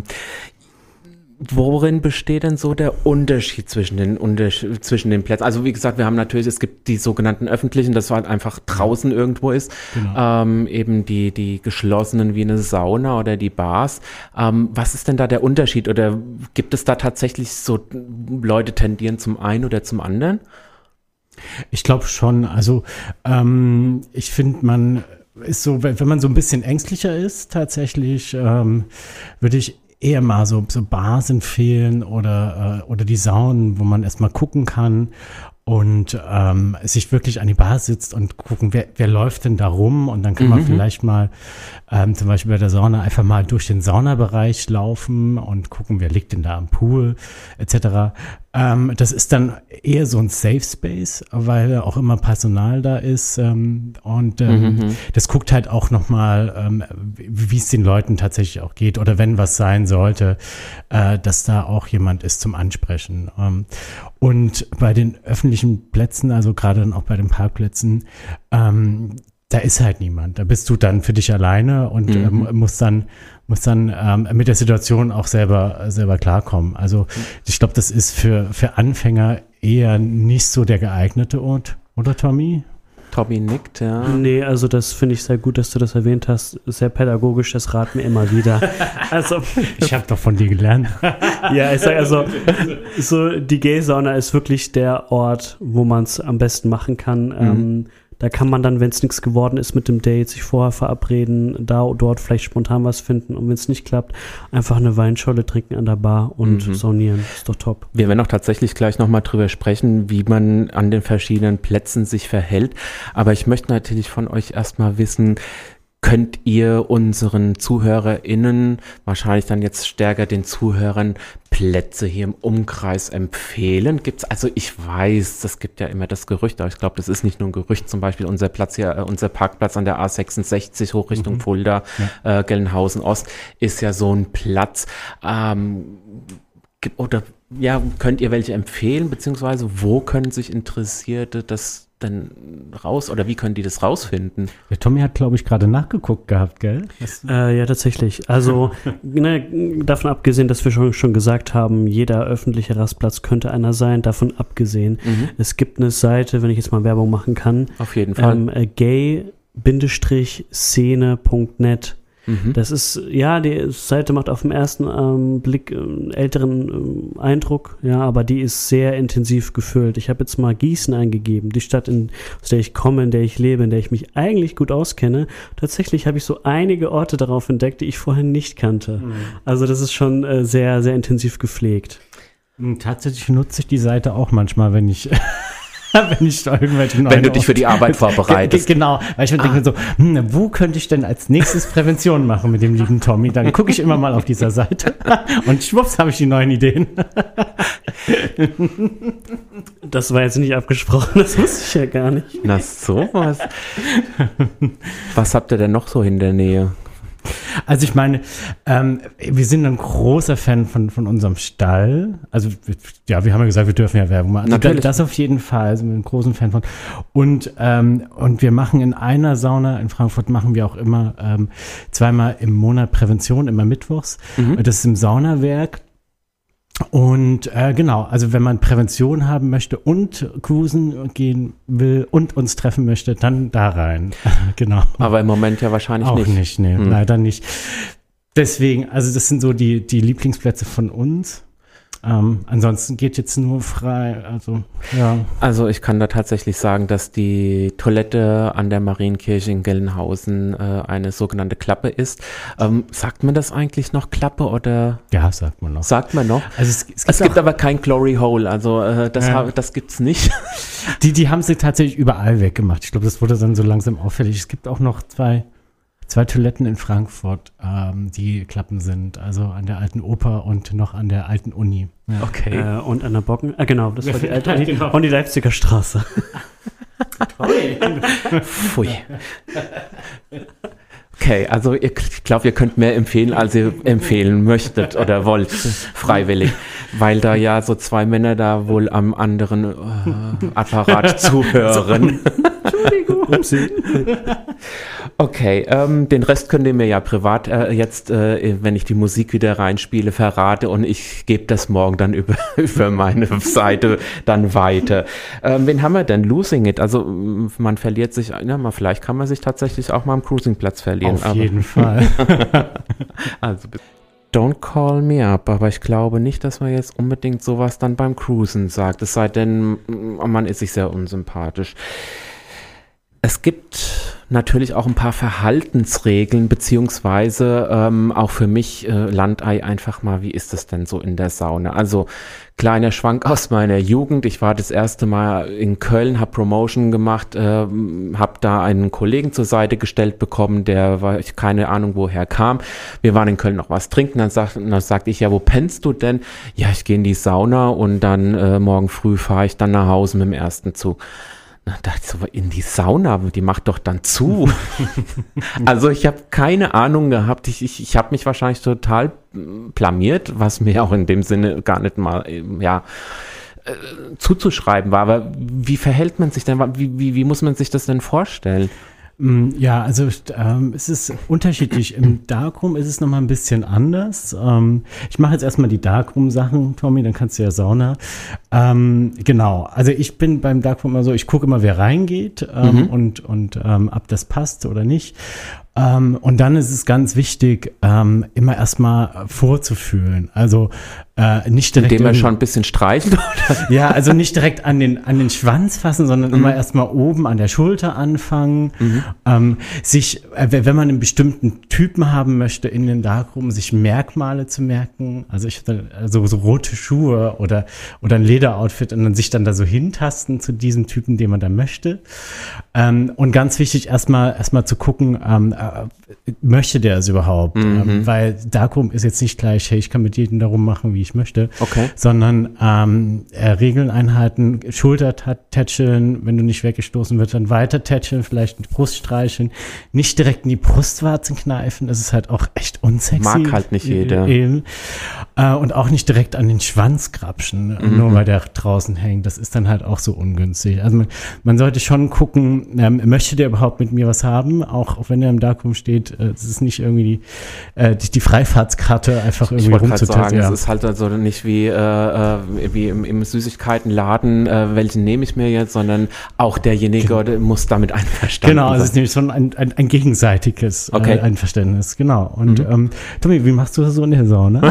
worin besteht denn so der Unterschied zwischen den, Unterschied, zwischen den Plätzen? Also wie gesagt, wir haben natürlich, es gibt die sogenannten öffentlichen, das halt einfach draußen irgendwo ist, Genau. ähm, eben die, die geschlossenen wie eine Sauna oder die Bars. Ähm, was ist denn da der Unterschied oder gibt es da tatsächlich so, Leute tendieren zum einen oder zum anderen? Ich glaube schon. Also ähm, ich finde, man ist so, wenn wenn man so ein bisschen ängstlicher ist, tatsächlich ähm, würde ich eher mal so, so Bars empfehlen oder, äh, oder die Saunen, wo man erstmal gucken kann und ähm, sich wirklich an die Bar sitzt und gucken, wer, wer läuft denn da rum und dann kann man Mhm. vielleicht mal ähm, zum Beispiel bei der Sauna einfach mal durch den Saunabereich laufen und gucken, wer liegt denn da am Pool et cetera. Ähm, das ist dann eher so ein Safe Space, weil auch immer Personal da ist ähm, und ähm, Mhm. das guckt halt auch nochmal, ähm, wie es den Leuten tatsächlich auch geht oder wenn was sein sollte, äh, dass da auch jemand ist zum Ansprechen. Ähm, und bei den öffentlichen Plätzen, also gerade dann auch bei den Parkplätzen, ähm, da ist halt niemand. Da bist du dann für dich alleine und Mhm. ähm, musst dann, musst dann ähm, mit der Situation auch selber, selber klarkommen. Also ich glaube, das ist für, für Anfänger eher nicht so der geeignete Ort, oder Tommy? Tommy nickt, ja. Nee, also das finde ich sehr gut, dass du das erwähnt hast. Sehr pädagogisch, das raten wir immer wieder. Also, Ich habe doch von dir gelernt. ja, ich sage also, so die Gay-Sauna ist wirklich der Ort, wo man es am besten machen kann. Ähm, Da kann man dann, wenn es nichts geworden ist mit dem Date, sich vorher verabreden, da und dort vielleicht spontan was finden und wenn es nicht klappt, einfach eine Weinscholle trinken an der Bar und mhm. saunieren. Ist doch top. Wir werden auch tatsächlich gleich nochmal drüber sprechen, wie man an den verschiedenen Plätzen sich verhält. Aber ich möchte natürlich von euch erstmal wissen, könnt ihr unseren ZuhörerInnen, wahrscheinlich dann jetzt stärker den Zuhörern, Plätze hier im Umkreis empfehlen? Gibt's, also ich weiß, es gibt ja immer das Gerücht, aber ich glaube, das ist nicht nur ein Gerücht, zum Beispiel unser Platz hier, äh, unser Parkplatz an der A sechsundsechzig hoch Richtung mhm. Fulda, ja. äh, Gelnhausen Ost, ist ja so ein Platz, ähm, oder ja, könnt ihr welche empfehlen, beziehungsweise wo können sich Interessierte das dann raus, oder wie können die das rausfinden? Der Tommy hat, glaube ich, gerade nachgeguckt gehabt, gell? Äh, ja, tatsächlich. Also ne, davon abgesehen, dass wir schon, schon gesagt haben, jeder öffentliche Rastplatz könnte einer sein, davon abgesehen. Mhm. Es gibt eine Seite, wenn ich jetzt mal Werbung machen kann. Auf jeden Fall. Ähm, äh, gay-szene punkt net. Mhm. Das ist, ja, die Seite macht auf den ersten ähm, Blick einen älteren ähm, Eindruck, ja, aber die ist sehr intensiv gefüllt. Ich habe jetzt mal Gießen eingegeben, die Stadt, in, aus der ich komme, in der ich lebe, in der ich mich eigentlich gut auskenne. Tatsächlich habe ich so einige Orte darauf entdeckt, die ich vorher nicht kannte. Mhm. Also das ist schon äh, sehr, sehr intensiv gepflegt. Tatsächlich nutze ich die Seite auch manchmal, wenn ich... wenn ich da irgendwelche neuen Wenn du dich für die Arbeit vorbereitest. Genau, weil ich mir ah. denke so, hm, wo könnte ich denn als nächstes Prävention machen mit dem lieben Tommy? Dann gucke ich immer mal auf dieser Seite und schwupps habe ich die neuen Ideen. Das war jetzt nicht abgesprochen, das wusste ich ja gar nicht. Na sowas. Was habt ihr denn noch so in der Nähe? Also ich meine, ähm, wir sind ein großer Fan von, von unserem Stall. Also ja, wir haben ja gesagt, wir dürfen ja Werbung machen. Also das auf jeden Fall, sind wir ein großen Fan von. Und, ähm, und wir machen in einer Sauna in Frankfurt, machen wir auch immer ähm, zweimal im Monat Prävention, immer mittwochs. Mhm. Das ist im Saunawerk. Und äh, genau, also wenn man Prävention haben möchte und cruisen gehen will und uns treffen möchte, dann da rein. Genau. Aber im Moment ja wahrscheinlich auch nicht. Auch nicht, nee, hm. leider nicht. Deswegen, also das sind so die, die Lieblingsplätze von uns. Ähm, ansonsten geht jetzt nur frei, also ja. Also ich kann da tatsächlich sagen, dass die Toilette an der Marienkirche in Gelnhausen äh, eine sogenannte Klappe ist. Ähm, sagt man das eigentlich noch Klappe oder? Ja, sagt man noch. Sagt man noch. Also es, es gibt, es gibt aber kein Glory Hole, also äh, das, ja. das gibt's nicht. Die, die haben sie tatsächlich überall weggemacht. Ich glaube, das wurde dann so langsam auffällig. Es gibt auch noch zwei Zwei Toiletten in Frankfurt, ähm, die Klappen sind, also an der alten Oper und noch an der alten Uni. Ja. Okay. Äh, und an der Bocken, ah genau, das war die alte Uni genau. Und die Leipziger Straße. Pfui. Okay, also ihr, ich glaube, ihr könnt mehr empfehlen, als ihr empfehlen möchtet oder wollt, freiwillig, weil da ja so zwei Männer da wohl am anderen äh, Apparat zuhören. Entschuldigung. Upsi. Okay, ähm, den Rest könnt ihr mir ja privat äh, jetzt, äh, wenn ich die Musik wieder reinspiele, verrate und ich gebe das morgen dann über, über meine Seite dann weiter. Ähm, wen haben wir denn? Losing It, also man verliert sich, ja, mal, vielleicht kann man sich tatsächlich auch mal am Cruisingplatz verlieren. Auf aber, jeden Fall. Also Don't Call Me Up, aber ich glaube nicht, dass man jetzt unbedingt sowas dann beim Cruisen sagt, es sei denn, man ist sich sehr unsympathisch. Es gibt natürlich auch ein paar Verhaltensregeln, beziehungsweise ähm, auch für mich äh, Landei einfach mal, wie ist das denn so in der Sauna? Also kleiner Schwank aus meiner Jugend. Ich war das erste Mal in Köln, habe Promotion gemacht, äh, habe da einen Kollegen zur Seite gestellt bekommen, der war, ich keine Ahnung woher kam. Wir waren in Köln noch was trinken, dann, sagt, dann sagte ich, ja, wo pennst du denn? Ja, ich gehe in die Sauna und dann äh, morgen früh fahre ich dann nach Hause mit dem ersten Zug. Da dachte ich so, in die Sauna, die macht doch dann zu. Also ich habe keine Ahnung gehabt. Ich, ich, ich habe mich wahrscheinlich total blamiert, was mir auch in dem Sinne gar nicht mal, ja, äh, zuzuschreiben war. Aber wie verhält man sich denn? Wie, wie, wie muss man sich das denn vorstellen? Ja, also ähm, es ist unterschiedlich. Im Darkroom ist es nochmal ein bisschen anders. Ähm, ich mache jetzt erstmal die Darkroom-Sachen, Tommy, dann kannst du ja Sauna. Ähm, genau, also ich bin beim Darkroom immer so, ich gucke immer, wer reingeht ähm, mhm. und, und ähm, ob das passt oder nicht. Ähm, und dann ist es ganz wichtig, ähm, immer erstmal vorzufühlen. Also äh, nicht direkt. Indem er schon ein bisschen streicht, oder? Ja, also nicht direkt an den, an den Schwanz fassen, sondern mhm. immer erstmal oben an der Schulter anfangen. Mhm. Ähm, sich, äh, wenn man einen bestimmten Typen haben möchte in den Darkroom, sich Merkmale zu merken. Also ich also so rote Schuhe oder, oder ein Lederoutfit und dann sich dann da so hintasten zu diesem Typen, den man da möchte. Ähm, und ganz wichtig, erstmal erstmal zu gucken, ähm, äh, möchte der es überhaupt? Mhm. Ähm, weil Darkroom ist jetzt nicht gleich, hey, ich kann mit jedem darum machen, wie ich möchte, okay. sondern ähm, äh, Regeln einhalten, Schulter tätscheln, wenn du nicht weggestoßen wirst, dann weiter tätscheln, vielleicht die Brust streicheln, nicht direkt in die Brustwarzen kneifen, das ist halt auch echt unsexy. Mag halt nicht jeder. Eben. Äh, und auch nicht direkt an den Schwanz krapschen, mhm. nur weil der draußen hängt, das ist dann halt auch so ungünstig. Also man, man sollte schon gucken, ähm, möchte der überhaupt mit mir was haben, auch, auch wenn er im Darkroom steht, es äh, ist nicht irgendwie die, äh, die, die Freifahrtskarte einfach irgendwie rumzutätscheln. Ja. Es ist halt also nicht wie, äh, wie im, im Süßigkeitenladen, äh, welchen nehme ich mir jetzt, sondern auch derjenige genau. muss damit einverstanden genau, sein. Genau, es ist nämlich so ein, ein, ein gegenseitiges okay. äh, Einverständnis, genau. Und mhm. ähm, Tommy, wie machst du das so in der Sauna?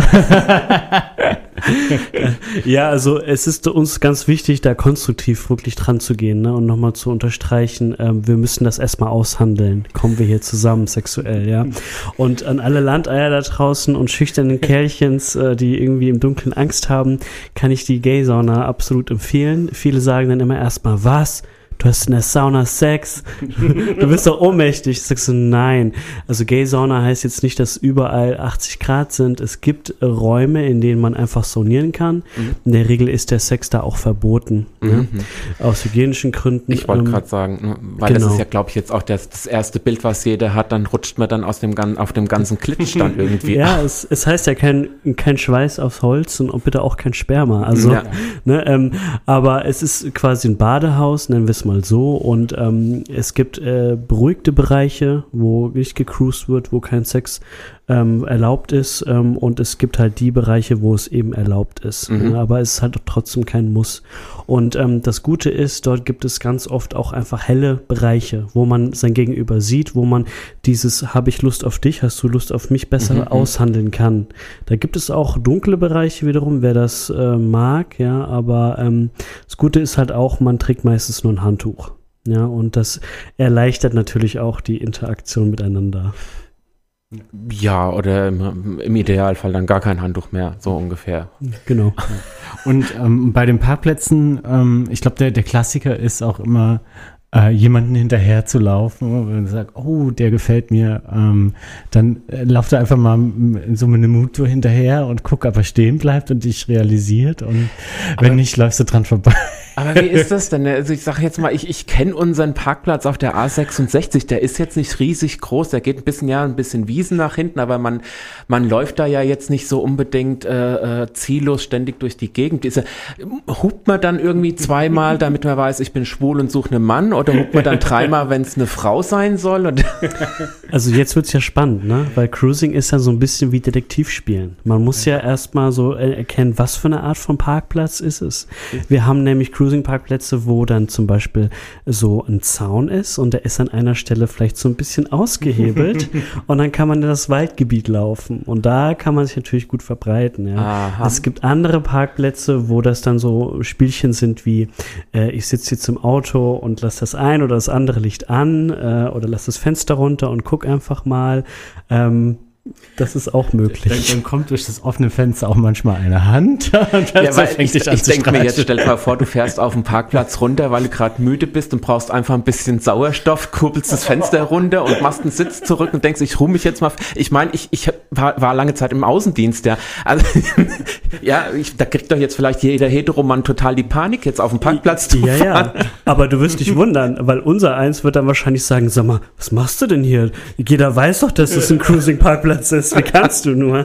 Ja, also es ist uns ganz wichtig, da konstruktiv wirklich dran zu gehen, ne? Und nochmal zu unterstreichen, ähm, wir müssen das erstmal aushandeln. Kommen wir hier zusammen sexuell, ja? Und an alle Landeier da draußen und schüchternen Kerlchens, äh, die irgendwie im Dunkeln Angst haben, kann ich die Gay-Sauna absolut empfehlen. Viele sagen dann immer erstmal, was? Du hast in der Sauna Sex, du bist doch ohnmächtig. Sagst du, nein. Also Gay-Sauna heißt jetzt nicht, dass überall achtzig Grad sind. Es gibt Räume, in denen man einfach saunieren kann. Mhm. In der Regel ist der Sex da auch verboten. Mhm. Ja? Aus hygienischen Gründen. Ich wollte ähm, gerade sagen, weil genau. das ist ja, glaube ich, jetzt auch das, das erste Bild, was jeder hat, dann rutscht man dann aus dem, auf dem ganzen Klitsch dann irgendwie. Ja, es, es heißt ja kein, kein Schweiß aufs Holz und bitte auch kein Sperma. Also, ja. ne, ähm, aber es ist quasi ein Badehaus, nennen wir es mal so, und ähm, es gibt äh, beruhigte Bereiche, wo nicht gecruised wird, wo kein Sex ähm, erlaubt ist, ähm, und es gibt halt die Bereiche, wo es eben erlaubt ist, mhm. ja, aber es ist halt trotzdem kein Muss. Und ähm, das Gute ist, dort gibt es ganz oft auch einfach helle Bereiche, wo man sein Gegenüber sieht, wo man dieses habe ich Lust auf dich, hast du Lust auf mich besser mhm. aushandeln kann. Da gibt es auch dunkle Bereiche wiederum, wer das äh, mag, ja, aber ähm, das Gute ist halt auch, man trägt meistens nur ein Handtuch, ja, und das erleichtert natürlich auch die Interaktion miteinander. Ja, oder im, im Idealfall dann gar kein Handtuch mehr, so ungefähr. Genau. Und ähm, bei den Parkplätzen, ähm, ich glaube, der, der Klassiker ist auch immer, äh, jemanden hinterher zu laufen, wenn man sagt, oh, der gefällt mir, ähm, dann äh, lauft er einfach mal in so eine Muttour hinterher und guck, ob er stehen bleibt und dich realisiert, und aber wenn nicht, läufst du dran vorbei. Aber wie ist das denn? Also ich sage jetzt mal, ich, ich kenne unseren Parkplatz auf der A sechsundsechzig, der ist jetzt nicht riesig groß, der geht ein bisschen, ja, ein bisschen Wiesen nach hinten, aber man, man läuft da ja jetzt nicht so unbedingt äh, äh, ziellos ständig durch die Gegend. Ist, hupt man dann irgendwie zweimal, damit man weiß, ich bin schwul und suche einen Mann, oder hupt man dann dreimal, wenn es eine Frau sein soll? Und also jetzt wird's ja spannend, ne? Weil Cruising ist ja so ein bisschen wie Detektivspielen. Man muss ja erstmal so erkennen, was für eine Art von Parkplatz ist es. Wir haben nämlich Cruising Cruising-Parkplätze, wo dann zum Beispiel so ein Zaun ist und der ist an einer Stelle vielleicht so ein bisschen ausgehebelt und dann kann man in das Waldgebiet laufen und da kann man sich natürlich gut verbreiten. Ja. Es gibt andere Parkplätze, wo das dann so Spielchen sind wie äh, ich sitze jetzt im Auto und lasse das ein oder das andere Licht an äh, oder lasse das Fenster runter und guck einfach mal. Ähm, Das ist auch möglich. Dann, dann kommt durch das offene Fenster auch manchmal eine Hand. Und dann ja, weil fängt ich, ich denke mir jetzt, stell dir mal vor, du fährst auf dem Parkplatz runter, weil du gerade müde bist und brauchst einfach ein bisschen Sauerstoff, kurbelst das Fenster runter und machst einen Sitz zurück und denkst, ich ruhe mich jetzt mal. Ich meine, ich, ich war, war lange Zeit im Außendienst, ja. Also, ja, ich, da kriegt doch jetzt vielleicht jeder Heteromann total die Panik, jetzt auf dem Parkplatz zu ja, fahren. Ja, aber du wirst dich wundern, weil unser Eins wird dann wahrscheinlich sagen, sag mal, was machst du denn hier? Jeder weiß doch, dass es ein Cruising-Parkplatz ist. Wie kannst du nur?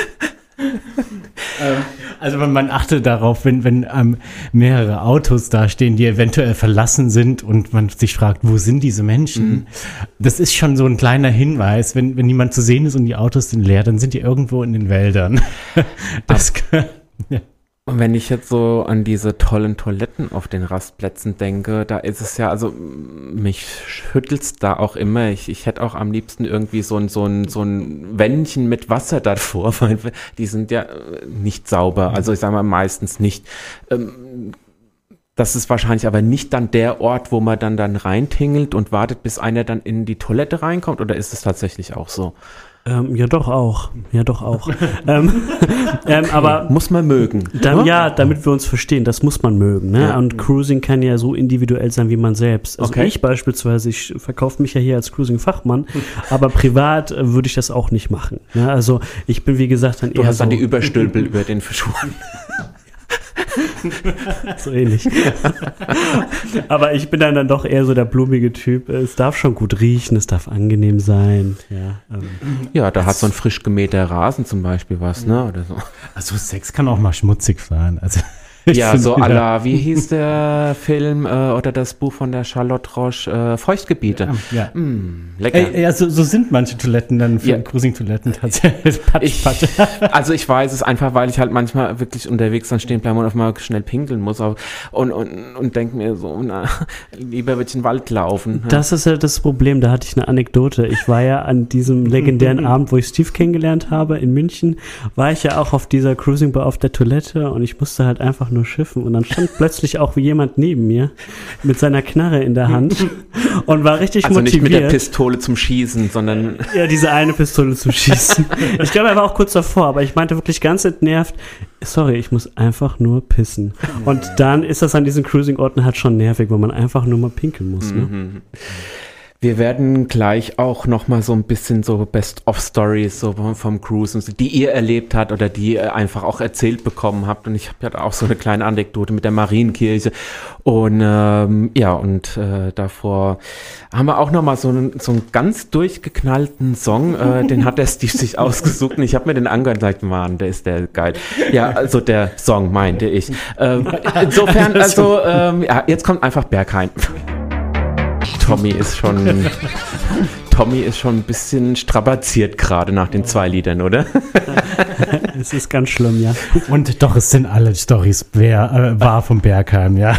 Also man achtet darauf, wenn, wenn ähm, mehrere Autos da stehen, die eventuell verlassen sind und man sich fragt, wo sind diese Menschen? Mhm. Das ist schon so ein kleiner Hinweis. Wenn, wenn niemand zu sehen ist und die Autos sind leer, dann sind die irgendwo in den Wäldern. Das kann, ja. Und wenn ich jetzt so an diese tollen Toiletten auf den Rastplätzen denke, da ist es ja, also mich schüttelt's da auch immer. Ich, ich hätte auch am liebsten irgendwie so ein, so ein, so ein Wändchen mit Wasser davor, weil die sind ja nicht sauber. Also ich sage mal meistens nicht. Das ist wahrscheinlich aber nicht dann der Ort, wo man dann, dann reintingelt und wartet, bis einer dann in die Toilette reinkommt, oder ist es tatsächlich auch so? Ähm, ja, doch auch. Ja, doch auch. ähm, ähm, aber muss man mögen. Dann, ja, damit wir uns verstehen, das muss man mögen. Ne? Ja. Und Cruising kann ja so individuell sein wie man selbst. Also okay. ich beispielsweise, ich verkaufe mich ja hier als Cruising-Fachmann, aber privat äh, würde ich das auch nicht machen. Ne? Also ich bin, wie gesagt, dann du eher hast so... dann die Überstülpel über den Schuhen. So ähnlich. Aber ich bin dann, dann doch eher so der blumige Typ. Es darf schon gut riechen, es darf angenehm sein. Ja, ähm. ja da hat so ein frisch gemähter Rasen zum Beispiel was, ne? Oder so. Also Sex kann auch mal schmutzig sein. Also ja, so à la, wie hieß der Film äh, oder das Buch von der Charlotte Roche, äh, Feuchtgebiete. Ja. Mm, lecker. Ey, ja, so, so sind manche Toiletten dann für ja. Cruising-Toiletten tatsächlich. Patsch, ich, patsch. Also ich weiß es einfach, weil ich halt manchmal wirklich unterwegs dann stehen bleiben und auf mal schnell pinkeln muss und, und, und denke mir so, na, lieber würde ich in den Wald laufen. Ja. Das ist ja das Problem, da hatte ich eine Anekdote. Ich war ja an diesem legendären Abend, wo ich Steve kennengelernt habe in München, war ich ja auch auf dieser Cruising-Bar auf der Toilette und ich musste halt einfach nur schiffen und dann stand plötzlich auch jemand neben mir mit seiner Knarre in der Hand und war richtig also motiviert. Also nicht mit der Pistole zum Schießen, sondern... Ja, diese eine Pistole zum Schießen. Ich glaube, er war auch kurz davor, aber ich meinte wirklich ganz entnervt, sorry, ich muss einfach nur pissen. Und dann ist das an diesen Cruising-Orten halt schon nervig, weil man einfach nur mal pinkeln muss. Ne? Mhm. Wir werden gleich auch noch mal so ein bisschen so Best-of-Stories so vom Cruisen, die ihr erlebt habt oder die ihr einfach auch erzählt bekommen habt. Und ich habe ja auch so eine kleine Anekdote mit der Marienkirche. Und ähm, ja, und äh, davor haben wir auch noch mal so einen, so einen ganz durchgeknallten Song. Äh, den hat der Steve sich ausgesucht und ich habe mir den angehört und gesagt, Mann, der ist der geil. Ja, also der Song meinte ich. Ähm, insofern, also ähm, ja, jetzt kommt einfach Berghain. Tommy ist schon Tommy ist schon ein bisschen strapaziert gerade nach den zwei Liedern, oder? Es ist ganz schlimm, ja. Und doch, es sind alle Storys äh, wahr vom Bergheim, ja.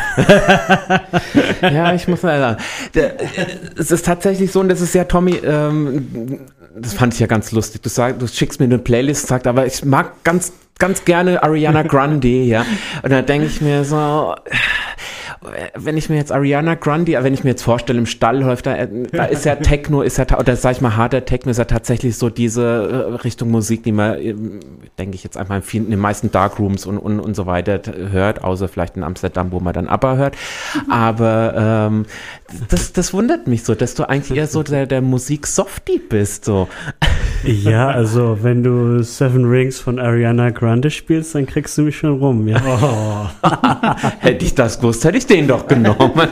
Ja, ich muss mal sagen, der, es ist tatsächlich so, und das ist ja, Tommy, ähm, das fand ich ja ganz lustig. Du sagst, du schickst mir eine Playlist, sagt, aber ich mag ganz, ganz gerne Ariana Grande, ja. Und da denke ich mir so, wenn ich mir jetzt Ariana Grande, wenn ich mir jetzt vorstelle, im Stall läuft, da, da ist ja Techno, ist ja, oder sag ich mal, harter Techno, ist ja tatsächlich so diese Richtung Musik, die man, denke ich jetzt einfach in den meisten Darkrooms und, und, und so weiter hört, außer vielleicht in Amsterdam, wo man dann ABBA hört. Aber ähm, das, das wundert mich so, dass du eigentlich eher so der, der Musik-Softie bist, so. Ja, also wenn du Seven Rings von Ariana Grande spielst, dann kriegst du mich schon rum, ja. Oh. Hätte ich das gewusst, hätte ich den doch genommen.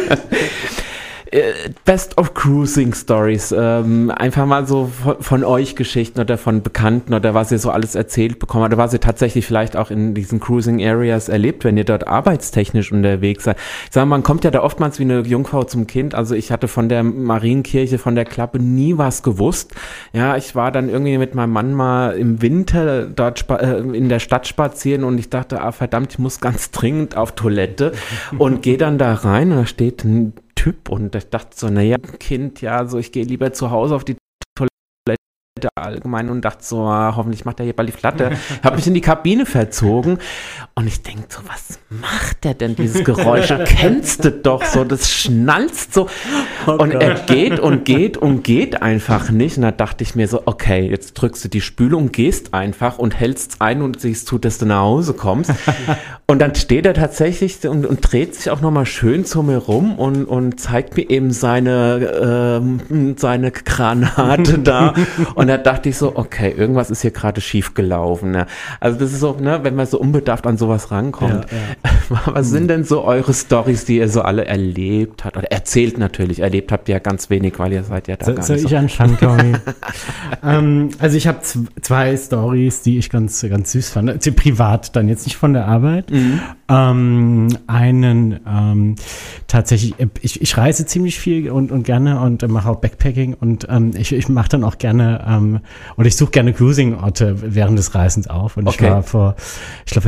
Best of Cruising Stories, ähm, einfach mal so von, von euch Geschichten oder von Bekannten oder was ihr so alles erzählt bekommen habt oder was ihr tatsächlich vielleicht auch in diesen Cruising Areas erlebt, wenn ihr dort arbeitstechnisch unterwegs seid. Ich sage, man kommt ja da oftmals wie eine Jungfrau zum Kind, also ich hatte von der Marienkirche, von der Klappe nie was gewusst. Ja, ich war dann irgendwie mit meinem Mann mal im Winter dort spa- äh, in der Stadt spazieren und ich dachte, ah verdammt, ich muss ganz dringend auf Toilette und gehe dann da rein und da steht ein Typ und ich dachte so, naja, Kind, ja, so ich gehe lieber zu Hause auf die Toilette allgemein und dachte so, ah, hoffentlich macht er hier bald die Flatte. Hab mich in die Kabine verzogen und ich denke so, was macht der denn, dieses Geräusch? Kennst du doch so, das schnalzt so und er geht und geht und geht einfach nicht und da dachte ich mir so, okay, jetzt drückst du die Spülung, gehst einfach und hältst ein und siehst zu, dass du nach Hause kommst und dann steht er tatsächlich und, und dreht sich auch nochmal schön zu mir rum und, und zeigt mir eben seine, ähm, seine Granate da und da dachte ich so, okay, irgendwas ist hier gerade schief gelaufen. Ne? Also das ist so, ne, wenn man so unbedarft an sowas rankommt. Ja, ja. Was sind denn so eure Storys, die ihr so alle erlebt habt? Oder erzählt natürlich, erlebt habt ihr ja ganz wenig, weil ihr seid ja da so, gar soll nicht ich so. anfangen, Tommy? ähm, also ich habe z- zwei Storys, die ich ganz, ganz süß fand. Also privat, dann jetzt nicht von der Arbeit. Mhm. Ähm, einen ähm, tatsächlich, ich, ich reise ziemlich viel und, und gerne und äh, mache auch Backpacking und ähm, ich, ich mache dann auch gerne ähm, und ich suche gerne Cruising-Orte während des Reisens auf und okay. Ich war vor, ich glaube jetzt sind schon wieder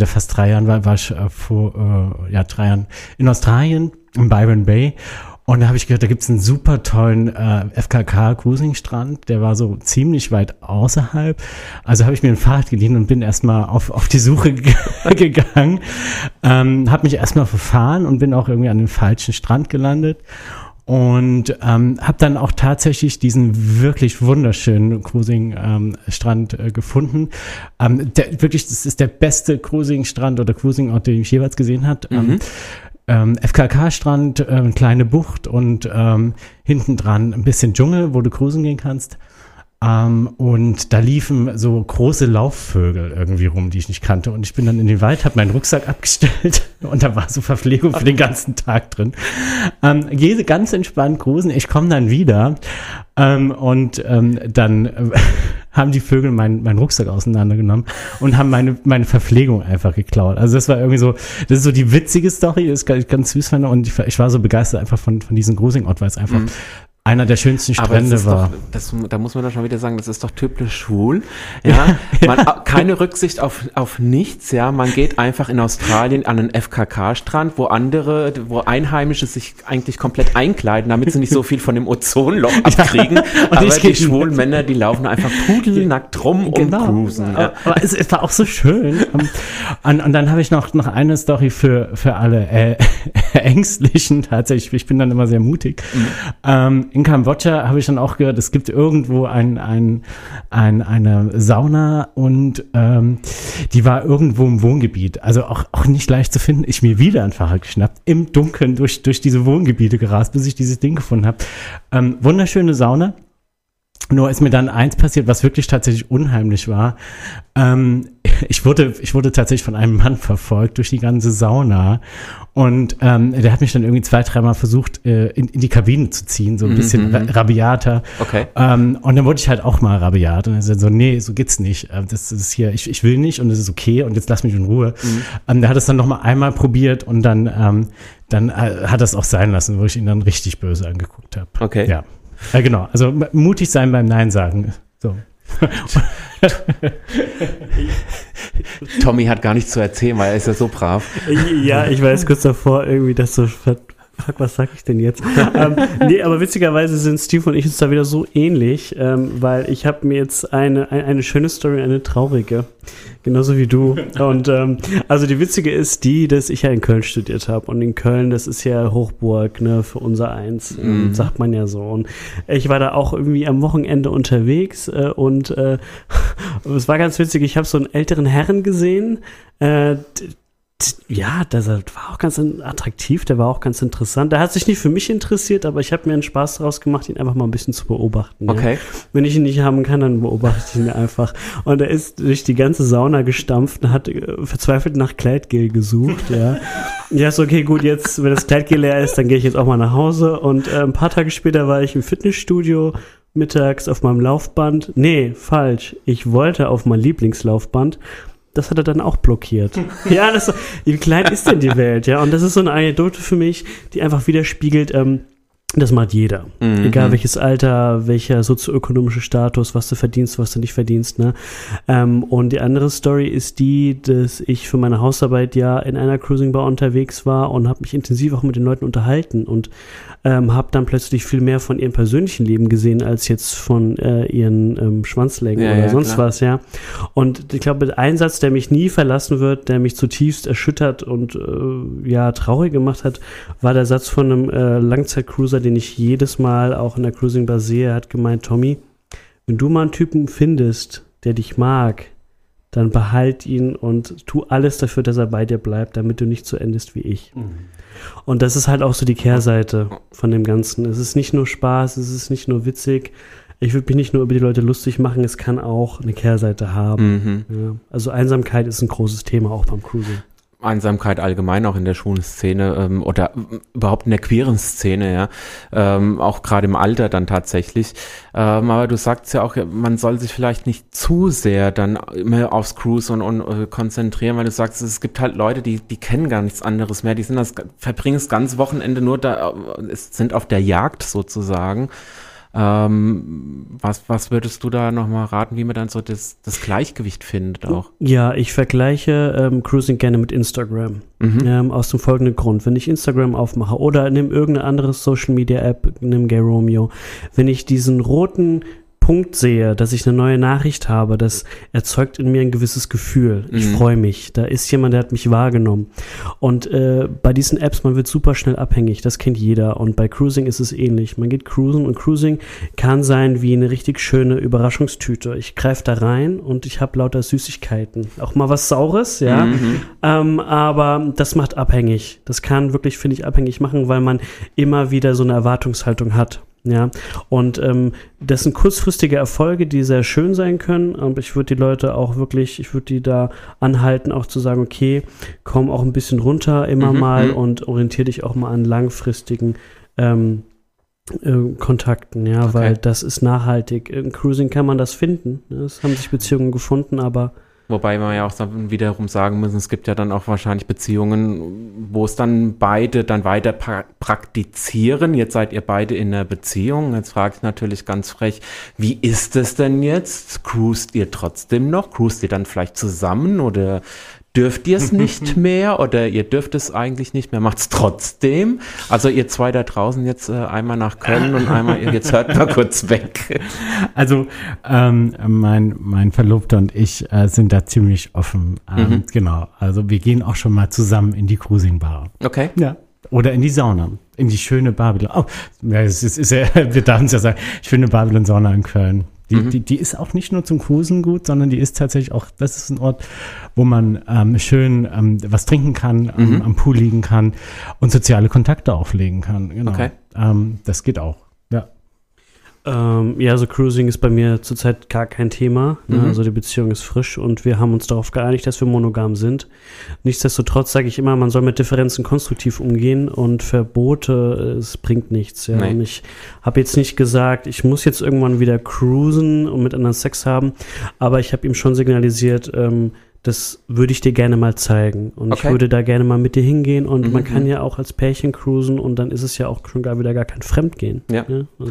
oder fast drei Jahren war, war ich äh, vor äh, ja, drei Jahren in Australien, in Byron Bay. Und da habe ich gehört, da gibt's einen super tollen äh, F K K-Cruising-Strand, der war so ziemlich weit außerhalb. Also habe ich mir ein Fahrrad geliehen und bin erstmal auf auf die Suche g- gegangen. Ähm, habe mich erstmal verfahren und bin auch irgendwie an dem falschen Strand gelandet. Und ähm, habe dann auch tatsächlich diesen wirklich wunderschönen Cruising-Strand ähm, äh, gefunden. Ähm, der, wirklich, das ist der beste Cruising-Strand oder Cruising-Ort, den ich jeweils gesehen habe. Mhm. Ähm, Ähm, F K K-Strand, äh, kleine Bucht und ähm, hinten dran ein bisschen Dschungel, wo du cruisen gehen kannst. Ähm, und da liefen so große Laufvögel irgendwie rum, die ich nicht kannte. Und ich bin dann in den Wald, habe meinen Rucksack abgestellt und da war so Verpflegung für den ganzen Tag drin. Ähm, gehe ganz entspannt cruisen, ich komme dann wieder ähm, und ähm, dann äh, haben die Vögel meinen meinen Rucksack auseinandergenommen und haben meine meine Verpflegung einfach geklaut. Also das war irgendwie so, das ist so die witzige Story, das ist ganz süß fand und ich, ich war so begeistert einfach von von diesem Cruising-Ort, weil es einfach mhm. einer der schönsten Strände das war. Doch, das, da muss man doch schon wieder sagen, das ist doch typisch schwul. Ja, man, keine Rücksicht auf, auf nichts. Ja, man geht einfach in Australien an einen F K K-Strand, wo andere, wo Einheimische sich eigentlich komplett einkleiden, damit sie nicht so viel von dem Ozonloch abkriegen. Und aber ich die schwulen Männer, die laufen einfach pudelnackt rum genau. und cruisen. Ja. Aber es, es war auch so schön. und, und dann habe ich noch, noch eine Story für, für alle äh, Ängstlichen tatsächlich. Ich bin dann immer sehr mutig. Mhm. Ähm, in Kambodscha habe ich dann auch gehört, es gibt irgendwo ein, ein, ein, eine Sauna und ähm, die war irgendwo im Wohngebiet. Also auch, auch nicht leicht zu finden. Ich mir wieder ein Fahrrad geschnappt, im Dunkeln durch, durch diese Wohngebiete gerast, bis ich dieses Ding gefunden habe. Ähm, wunderschöne Sauna. Nur ist mir dann eins passiert, was wirklich tatsächlich unheimlich war. Ähm, ich wurde, ich wurde tatsächlich von einem Mann verfolgt durch die ganze Sauna und ähm, der hat mich dann irgendwie zwei, dreimal versucht, äh, in, in die Kabine zu ziehen, so ein bisschen mhm. rabiater. Okay. Ähm, und dann wurde ich halt auch mal rabiat und er sagt so, nee, so geht's nicht. Das ist hier, ich, ich will nicht und es ist okay und jetzt lass mich in Ruhe. Mhm. Ähm, der hat es dann noch mal einmal probiert und dann, ähm, dann äh, hat er es auch sein lassen, wo ich ihn dann richtig böse angeguckt habe. Okay. Ja. Ja, genau. Also mutig sein beim Nein sagen. So. Tommy hat gar nichts zu erzählen, weil er ist ja so brav. Ja, ich war jetzt kurz davor, irgendwie das so, fuck, was sag ich denn jetzt? ähm, nee, aber witzigerweise sind Steve und ich uns da wieder so ähnlich, ähm, weil ich habe mir jetzt eine, eine, eine schöne Story, eine traurige, genauso wie du. Und ähm, also die witzige ist die, dass ich ja in Köln studiert habe und in Köln, das ist ja Hochburg, ne, für unser Eins, mhm. sagt man ja so. Und ich war da auch irgendwie am Wochenende unterwegs äh, und äh, es war ganz witzig, ich habe so einen älteren Herrn gesehen, äh, ja, das war auch ganz attraktiv, der war auch ganz interessant. Der hat sich nicht für mich interessiert, aber ich habe mir einen Spaß daraus gemacht, ihn einfach mal ein bisschen zu beobachten. Okay. Ja. Wenn ich ihn nicht haben kann, dann beobachte ich ihn einfach. Und er ist durch die ganze Sauna gestampft und hat verzweifelt nach Kleidgel gesucht. Ja, ja, ist okay, gut, jetzt, wenn das Kleidgel leer ist, dann gehe ich jetzt auch mal nach Hause. Und äh, ein paar Tage später war ich im Fitnessstudio, mittags auf meinem Laufband. Nee, falsch. Ich wollte auf mein Lieblingslaufband. Das hat er dann auch blockiert. Ja, das, wie klein ist denn die Welt? Ja, und das ist so eine Anekdote für mich, die einfach widerspiegelt, ähm, das macht jeder. Mhm. Egal welches Alter, welcher sozioökonomische Status, was du verdienst, was du nicht verdienst. Ne? Ähm, und die andere Story ist die, dass ich für meine Hausarbeit ja in einer Cruising Bar unterwegs war und habe mich intensiv auch mit den Leuten unterhalten und ähm, habe dann plötzlich viel mehr von ihrem persönlichen Leben gesehen, als jetzt von äh, ihren ähm, Schwanzlängen ja, oder ja, sonst klar. was. Ja. Und ich glaube, ein Satz, der mich nie verlassen wird, der mich zutiefst erschüttert und äh, ja traurig gemacht hat, war der Satz von einem äh, Langzeitcruiser, den ich jedes Mal auch in der Cruising Bar sehe. Er hat gemeint, Tommy, wenn du mal einen Typen findest, der dich mag, dann behalt ihn und tu alles dafür, dass er bei dir bleibt, damit du nicht so endest wie ich. Mhm. Und das ist halt auch so die Kehrseite von dem Ganzen. Es ist nicht nur Spaß, es ist nicht nur witzig. Ich würde mich nicht nur über die Leute lustig machen, es kann auch eine Kehrseite haben. Mhm. Ja. Also Einsamkeit ist ein großes Thema auch beim Cruising. Einsamkeit allgemein auch in der schwulen Szene ähm, oder überhaupt in der queeren Szene, ja, ähm, auch gerade im Alter dann tatsächlich. Ähm, aber du sagst ja auch, man soll sich vielleicht nicht zu sehr dann immer aufs Cruise und, und äh, konzentrieren, weil du sagst, es gibt halt Leute, die die kennen gar nichts anderes mehr, die sind das verbringen das ganze Wochenende nur da, äh, sind auf der Jagd sozusagen. Ähm, was, was würdest du da nochmal raten, wie man dann so das, das Gleichgewicht findet auch? Ja, ich vergleiche ähm, Cruising gerne mit Instagram. Mhm. Ähm, aus dem folgenden Grund. Wenn ich Instagram aufmache oder nimm irgendeine andere Social-Media-App, nimm Gay Romeo, wenn ich diesen roten Punkt sehe, dass ich eine neue Nachricht habe, das erzeugt in mir ein gewisses Gefühl. Ich mhm. freue mich. Da ist jemand, der hat mich wahrgenommen. Und äh, bei diesen Apps, man wird super schnell abhängig. Das kennt jeder. Und bei Cruising ist es ähnlich. Man geht cruisen und Cruising kann sein wie eine richtig schöne Überraschungstüte. Ich greife da rein und ich habe lauter Süßigkeiten. Auch mal was Saures, ja. Mhm. Ähm, aber das macht abhängig. Das kann wirklich, finde ich, abhängig machen, weil man immer wieder so eine Erwartungshaltung hat. Ja, und ähm, das sind kurzfristige Erfolge, die sehr schön sein können, aber ich würde die Leute auch wirklich, ich würde die da anhalten, auch zu sagen, okay, komm auch ein bisschen runter immer mhm, mal m- und orientiere dich auch mal an langfristigen ähm, äh, Kontakten, ja, okay. Weil das ist nachhaltig. Im Cruising kann man das finden, ne? Es haben sich Beziehungen gefunden, aber wobei man ja auch dann wiederum sagen müssen, es gibt ja dann auch wahrscheinlich Beziehungen, wo es dann beide dann weiter pra- praktizieren. Jetzt seid ihr beide in einer Beziehung. Jetzt frage ich natürlich ganz frech, wie ist es denn jetzt? Cruist ihr trotzdem noch? Cruist ihr dann vielleicht zusammen oder dürft ihr es nicht mehr oder ihr dürft es eigentlich nicht mehr, macht es trotzdem? Also ihr zwei da draußen jetzt äh, einmal nach Köln und einmal, jetzt hört mal kurz weg. Also ähm, mein, mein Verlobter und ich äh, sind da ziemlich offen. Ähm, mhm. Genau, also wir gehen auch schon mal zusammen in die Cruising Bar. Okay. Ja. Oder in die Sauna, in die schöne Babylon. Oh, ja, es ist, ist ja, wir dürfen es ja sagen, schöne Babylon-Sauna in Köln. Die, mhm. die, die ist auch nicht nur zum Cruisen gut, sondern die ist tatsächlich auch, das ist ein Ort, wo man ähm, schön ähm, was trinken kann, ähm, mhm. am Pool liegen kann und soziale Kontakte auflegen kann. Genau. Okay. Ähm, das geht auch, ja. Ähm, ja, so Cruising ist bei mir zurzeit gar kein Thema. Ne? Mhm. Also die Beziehung ist frisch und wir haben uns darauf geeinigt, dass wir monogam sind. Nichtsdestotrotz sage ich immer, man soll mit Differenzen konstruktiv umgehen und Verbote, es bringt nichts. Ja? Und ich habe jetzt nicht gesagt, ich muss jetzt irgendwann wieder cruisen und mit anderen Sex haben, aber ich habe ihm schon signalisiert, ähm, das würde ich dir gerne mal zeigen. Und okay. ich würde da gerne mal mit dir hingehen. Und mhm. man kann ja auch als Pärchen cruisen und dann ist es ja auch schon gar wieder gar kein Fremdgehen. Ja. ja? Also.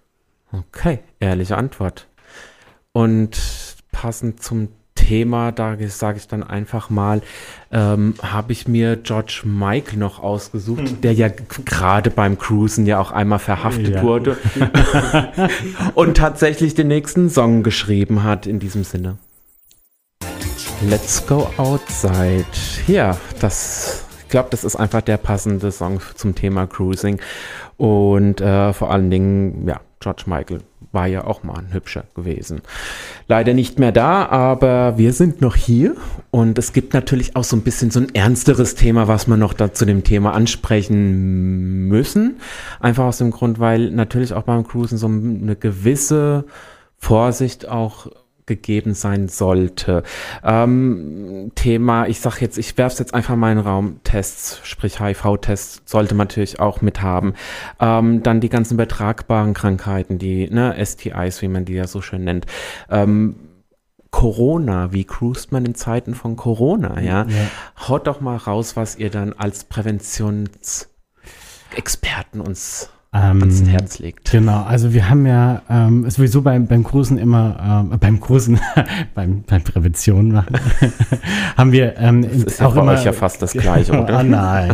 Okay, ehrliche Antwort. Und passend zum Thema, da sage ich dann einfach mal, ähm, habe ich mir George Michael noch ausgesucht, hm. der ja gerade beim Cruisen ja auch einmal verhaftet ja. wurde und tatsächlich den nächsten Song geschrieben hat in diesem Sinne. Let's Go Outside. Ja, das, ich glaube, das ist einfach der passende Song zum Thema Cruising. Und äh, vor allen Dingen, ja, George Michael war ja auch mal ein Hübscher gewesen. Leider nicht mehr da, aber wir sind noch hier. Und es gibt natürlich auch so ein bisschen so ein ernsteres Thema, was wir noch da zu dem Thema ansprechen müssen. Einfach aus dem Grund, weil natürlich auch beim Cruisen so eine gewisse Vorsicht auch gegeben sein sollte. Ähm, Thema, ich sag jetzt, ich werfe es jetzt einfach mal in den Raum, Tests, sprich H I V-Tests sollte man natürlich auch mit haben. Ähm, dann die ganzen übertragbaren Krankheiten, die ne, S T Is, wie man die ja so schön nennt. Ähm, Corona, wie cruist man in Zeiten von Corona, ja? ja? Haut doch mal raus, was ihr dann als Präventionsexperten uns Ähm, ans Herz legt. Genau, also wir haben ja ähm, sowieso beim, beim Cruisen immer, ähm, beim Cruisen, beim, beim Prävention machen, haben wir ähm, das ist ja auch bei immer, euch ja fast das Gleiche, oder? Ah, nein.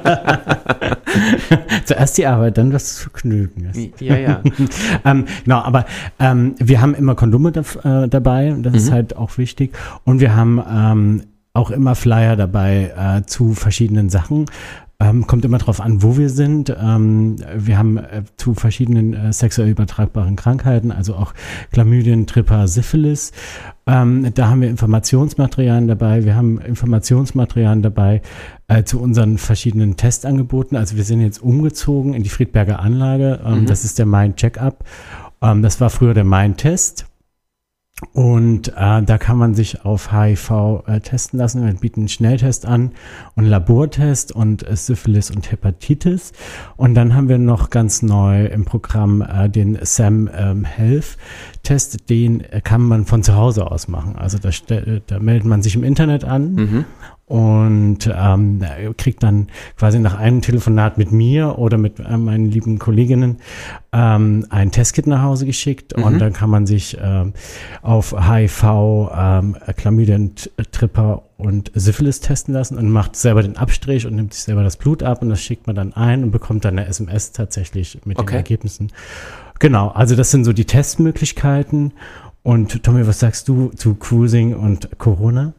Zuerst die Arbeit, dann das Vergnügen. Ja, ja. ähm, genau, aber ähm, wir haben immer Kondome da, äh, dabei, das mhm. ist halt auch wichtig. Und wir haben ähm, auch immer Flyer dabei äh, zu verschiedenen Sachen. Ähm, kommt immer drauf an, wo wir sind. Ähm, wir haben äh, zu verschiedenen äh, sexuell übertragbaren Krankheiten, also auch Chlamydien, Tripper, Syphilis. Ähm, da haben wir Informationsmaterialien dabei. Wir haben Informationsmaterialien dabei äh, zu unseren verschiedenen Testangeboten. Also wir sind jetzt umgezogen in die Friedberger Anlage. Ähm, mhm. Das ist der Mind Checkup. Ähm, das war früher der Mind Test. Und äh, da kann man sich auf H I V äh, testen lassen. Wir bieten einen Schnelltest an und einen Labortest und äh, Syphilis und Hepatitis. Und dann haben wir noch ganz neu im Programm äh, den Sam ähm, Health Test. Den äh, kann man von zu Hause aus machen. Also da, da meldet man sich im Internet an. Mhm. und ähm, kriegt dann quasi nach einem Telefonat mit mir oder mit äh, meinen lieben Kolleginnen ähm, ein Testkit nach Hause geschickt, mhm. und dann kann man sich ähm, auf H I V, ähm, Chlamydien, Tripper und Syphilis testen lassen und macht selber den Abstrich und nimmt sich selber das Blut ab und das schickt man dann ein und bekommt dann eine S M S tatsächlich mit okay. den Ergebnissen. Genau, also das sind so die Testmöglichkeiten. Und Tommy, was sagst du zu Cruising und Corona?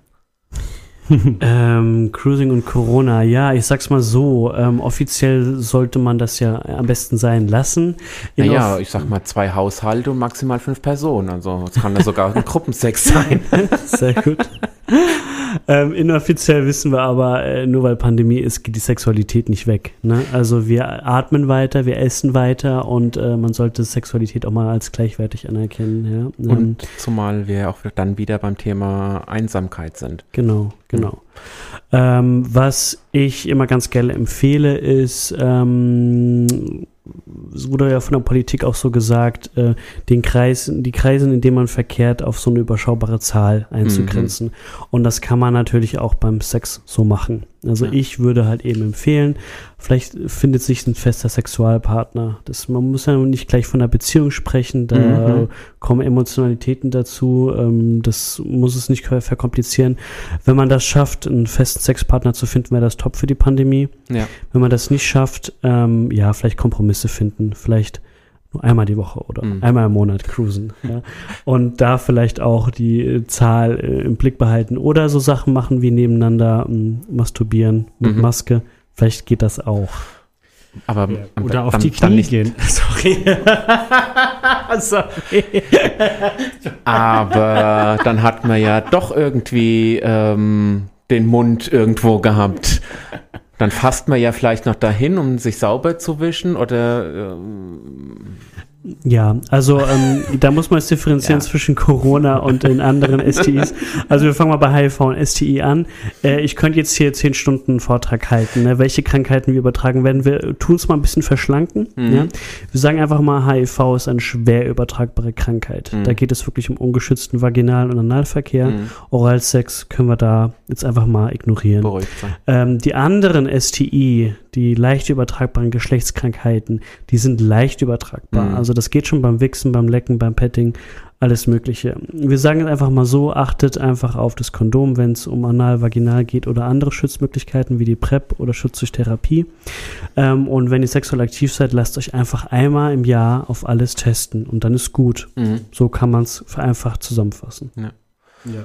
ähm, Cruising und Corona, ja, ich sag's mal so, ähm, offiziell sollte man das ja am besten sein lassen. Naja, ich sag mal zwei Haushalte und maximal fünf Personen, also es kann ja sogar ein Gruppensex sein. Sehr gut. Ähm, inoffiziell wissen wir aber, äh, nur weil Pandemie ist, geht die Sexualität nicht weg. Ne? Also wir atmen weiter, wir essen weiter und äh, man sollte Sexualität auch mal als gleichwertig anerkennen. Ja? Ähm, und zumal wir auch dann wieder beim Thema Einsamkeit sind. Genau, genau. Mhm. Ähm, was ich immer ganz gerne empfehle, ist, ähm, es wurde ja von der Politik auch so gesagt, äh, den Kreis, die Kreise, in denen man verkehrt, auf so eine überschaubare Zahl einzugrenzen. Mhm. Und das kann man natürlich auch beim Sex so machen. Also ja. ich würde halt eben empfehlen, vielleicht findet sich ein fester Sexualpartner. Das, man muss ja nicht gleich von einer Beziehung sprechen, da mhm. kommen Emotionalitäten dazu, ähm, das muss es nicht verkomplizieren. Wenn man das schafft, einen festen Sexpartner zu finden, wäre das top für die Pandemie. Ja. Wenn man das nicht schafft, ähm, ja, vielleicht Kompromisse finden, vielleicht nur einmal die Woche oder mhm. einmal im Monat cruisen. Ja. Und da vielleicht auch die Zahl äh, im Blick behalten oder so Sachen machen wie nebeneinander ähm, masturbieren mit mhm. Maske. Vielleicht geht das auch. Aber ja. Oder dann, auf die Knie gehen. Sorry. Sorry. Aber dann hat man ja doch irgendwie ähm, den Mund irgendwo gehabt. Dann fasst man ja vielleicht noch dahin, um sich sauber zu wischen oder ähm ja, also ähm, da muss man es differenzieren ja. zwischen Corona und den anderen S T Is. Also wir fangen mal bei H I V und S T I an. Äh, ich könnte jetzt hier zehn Stunden einen Vortrag halten, ne, welche Krankheiten wir übertragen werden. Wir tun es mal ein bisschen verschlanken. Mhm. Ja? Wir sagen einfach mal, H I V ist eine schwer übertragbare Krankheit. Mhm. Da geht es wirklich um ungeschützten vaginalen und Analverkehr. Mhm. Oralsex können wir da jetzt einfach mal ignorieren. Beruhigt sein. Ähm, die anderen S T I, die leicht übertragbaren Geschlechtskrankheiten, die sind leicht übertragbar. Mhm. Also das geht schon beim Wichsen, beim Lecken, beim Petting, alles Mögliche. Wir sagen es einfach mal so, achtet einfach auf das Kondom, wenn es um Anal, Vaginal geht oder andere Schutzmöglichkeiten wie die PrEP oder Schutz durch Therapie. Ähm, und wenn ihr sexuell aktiv seid, lasst euch einfach einmal im Jahr auf alles testen und dann ist gut. Mhm. So kann man es vereinfacht zusammenfassen. Ja. Ja.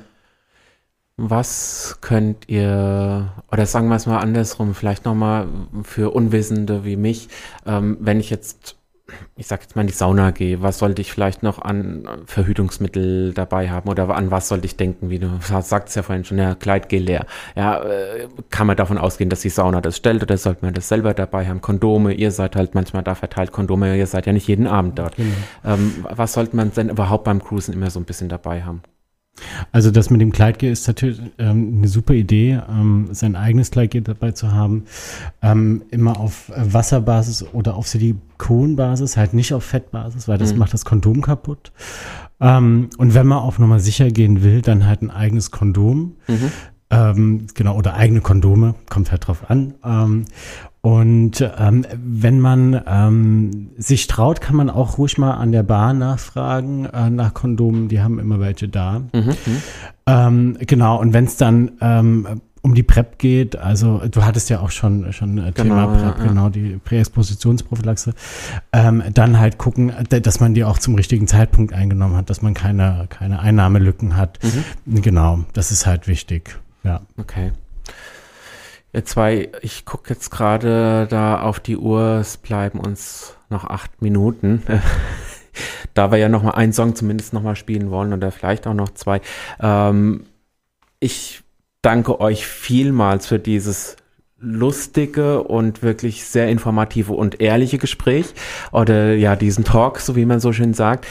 Was könnt ihr, oder sagen wir es mal andersrum, vielleicht nochmal für Unwissende wie mich, ähm, wenn ich jetzt ich sag jetzt mal in die Sauna gehe, was sollte ich vielleicht noch an Verhütungsmittel dabei haben oder an was sollte ich denken, wie du sagst ja vorhin schon, ja, Gleitgel leer. Ja, kann man davon ausgehen, dass die Sauna das stellt oder sollte man das selber dabei haben? Kondome, ihr seid halt manchmal da verteilt, Kondome, ihr seid ja nicht jeden Abend dort. Genau. Ähm, was sollte man denn überhaupt beim Cruisen immer so ein bisschen dabei haben? Also das mit dem Gleitgel ist natürlich ähm, eine super Idee, ähm, sein eigenes Gleitgel dabei zu haben, ähm, immer auf Wasserbasis oder auf Silikonbasis, halt nicht auf Fettbasis, weil das mhm. macht das Kondom kaputt. Ähm, und wenn man auf Nummer sicher gehen will, dann halt ein eigenes Kondom, mhm. ähm, genau, oder eigene Kondome, kommt halt drauf an. Ähm, Und ähm, wenn man ähm, sich traut, kann man auch ruhig mal an der Bar nachfragen äh, nach Kondomen. Die haben immer welche da. Mhm, ähm, genau, und wenn es dann ähm, um die PrEP geht, also du hattest ja auch schon schon äh, Thema genau, PrEP, ja, genau, die Präexpositionsprophylaxe, ähm, dann halt gucken, dass man die auch zum richtigen Zeitpunkt eingenommen hat, dass man keine, keine Einnahmelücken hat. Mhm. Genau, das ist halt wichtig. Ja. Okay. Ihr zwei, ich gucke jetzt gerade da auf die Uhr, es bleiben uns noch acht Minuten. Da wir ja noch mal einen Song zumindest noch mal spielen wollen oder vielleicht auch noch zwei. Ähm, ich danke euch vielmals für dieses lustige und wirklich sehr informative und ehrliche Gespräch oder ja, diesen Talk, so wie man so schön sagt.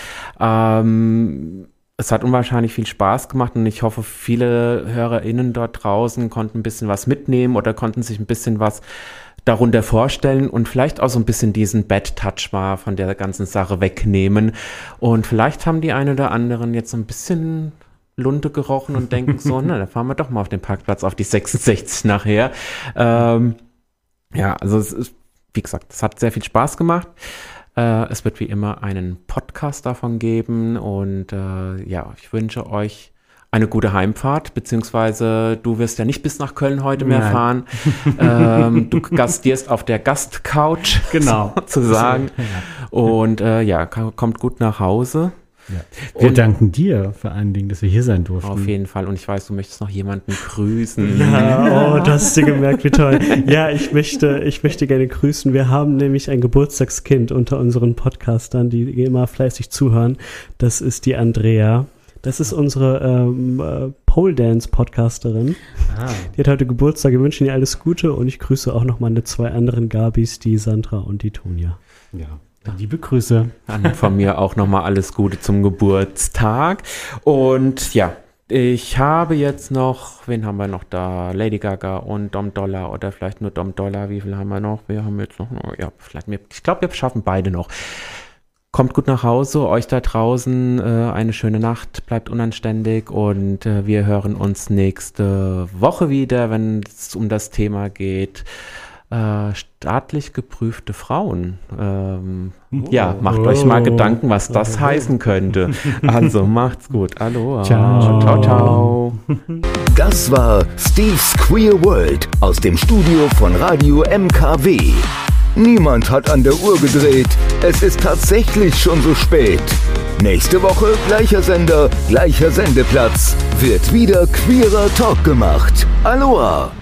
Ähm, Es hat unwahrscheinlich viel Spaß gemacht und ich hoffe, viele HörerInnen dort draußen konnten ein bisschen was mitnehmen oder konnten sich ein bisschen was darunter vorstellen und vielleicht auch so ein bisschen diesen Bad Touch mal von der ganzen Sache wegnehmen. Und vielleicht haben die einen oder anderen jetzt so ein bisschen Lunte gerochen und denken so, na, da fahren wir doch mal auf den Parkplatz auf die sechsundsechzig nachher. Ähm, ja, also es ist, wie gesagt, es hat sehr viel Spaß gemacht. Äh, es wird wie immer einen Podcast davon geben und äh, ja, ich wünsche euch eine gute Heimfahrt, beziehungsweise du wirst ja nicht bis nach Köln heute mehr Nein. fahren. ähm, du gastierst auf der Gastcouch, Genau. sozusagen. Ja. Und äh, ja, kommt gut nach Hause. Ja. Wir Und- danken dir vor allen Dingen, dass wir hier sein durften. Auf jeden Fall. Und ich weiß, du möchtest noch jemanden grüßen. Ja, oh, das hast du gemerkt, wie toll. Ja, ich möchte, ich möchte gerne grüßen. Wir haben nämlich ein Geburtstagskind unter unseren Podcastern, die immer fleißig zuhören. Das ist die Andrea. Das ist unsere ähm, äh, Pole Dance Podcasterin. Ah. Die hat heute Geburtstag. Wir wünschen ihr alles Gute und ich grüße auch noch meine zwei anderen Gabis, die Sandra und die Tonja. Ja. Liebe Grüße. Dann von mir auch nochmal alles Gute zum Geburtstag. Und ja, ich habe jetzt noch, wen haben wir noch da? Lady Gaga und Dom Dollar oder vielleicht nur Dom Dollar. Wie viel haben wir noch? Wir haben jetzt noch, ja, vielleicht mehr. Ich glaube, wir schaffen beide noch. Kommt gut nach Hause, euch da draußen äh, eine schöne Nacht, bleibt unanständig und äh, wir hören uns nächste Woche wieder, wenn es um das Thema geht. Äh, staatlich geprüfte Frauen. Ähm, ja, macht euch mal Gedanken, was das heißen könnte. Also macht's gut. Aloha. Ciao. Ciao, ciao. Das war Steve's Queer World aus dem Studio von Radio M K W. Niemand hat an der Uhr gedreht. Es ist tatsächlich schon so spät. Nächste Woche gleicher Sender, gleicher Sendeplatz. Wird wieder queerer Talk gemacht. Aloha!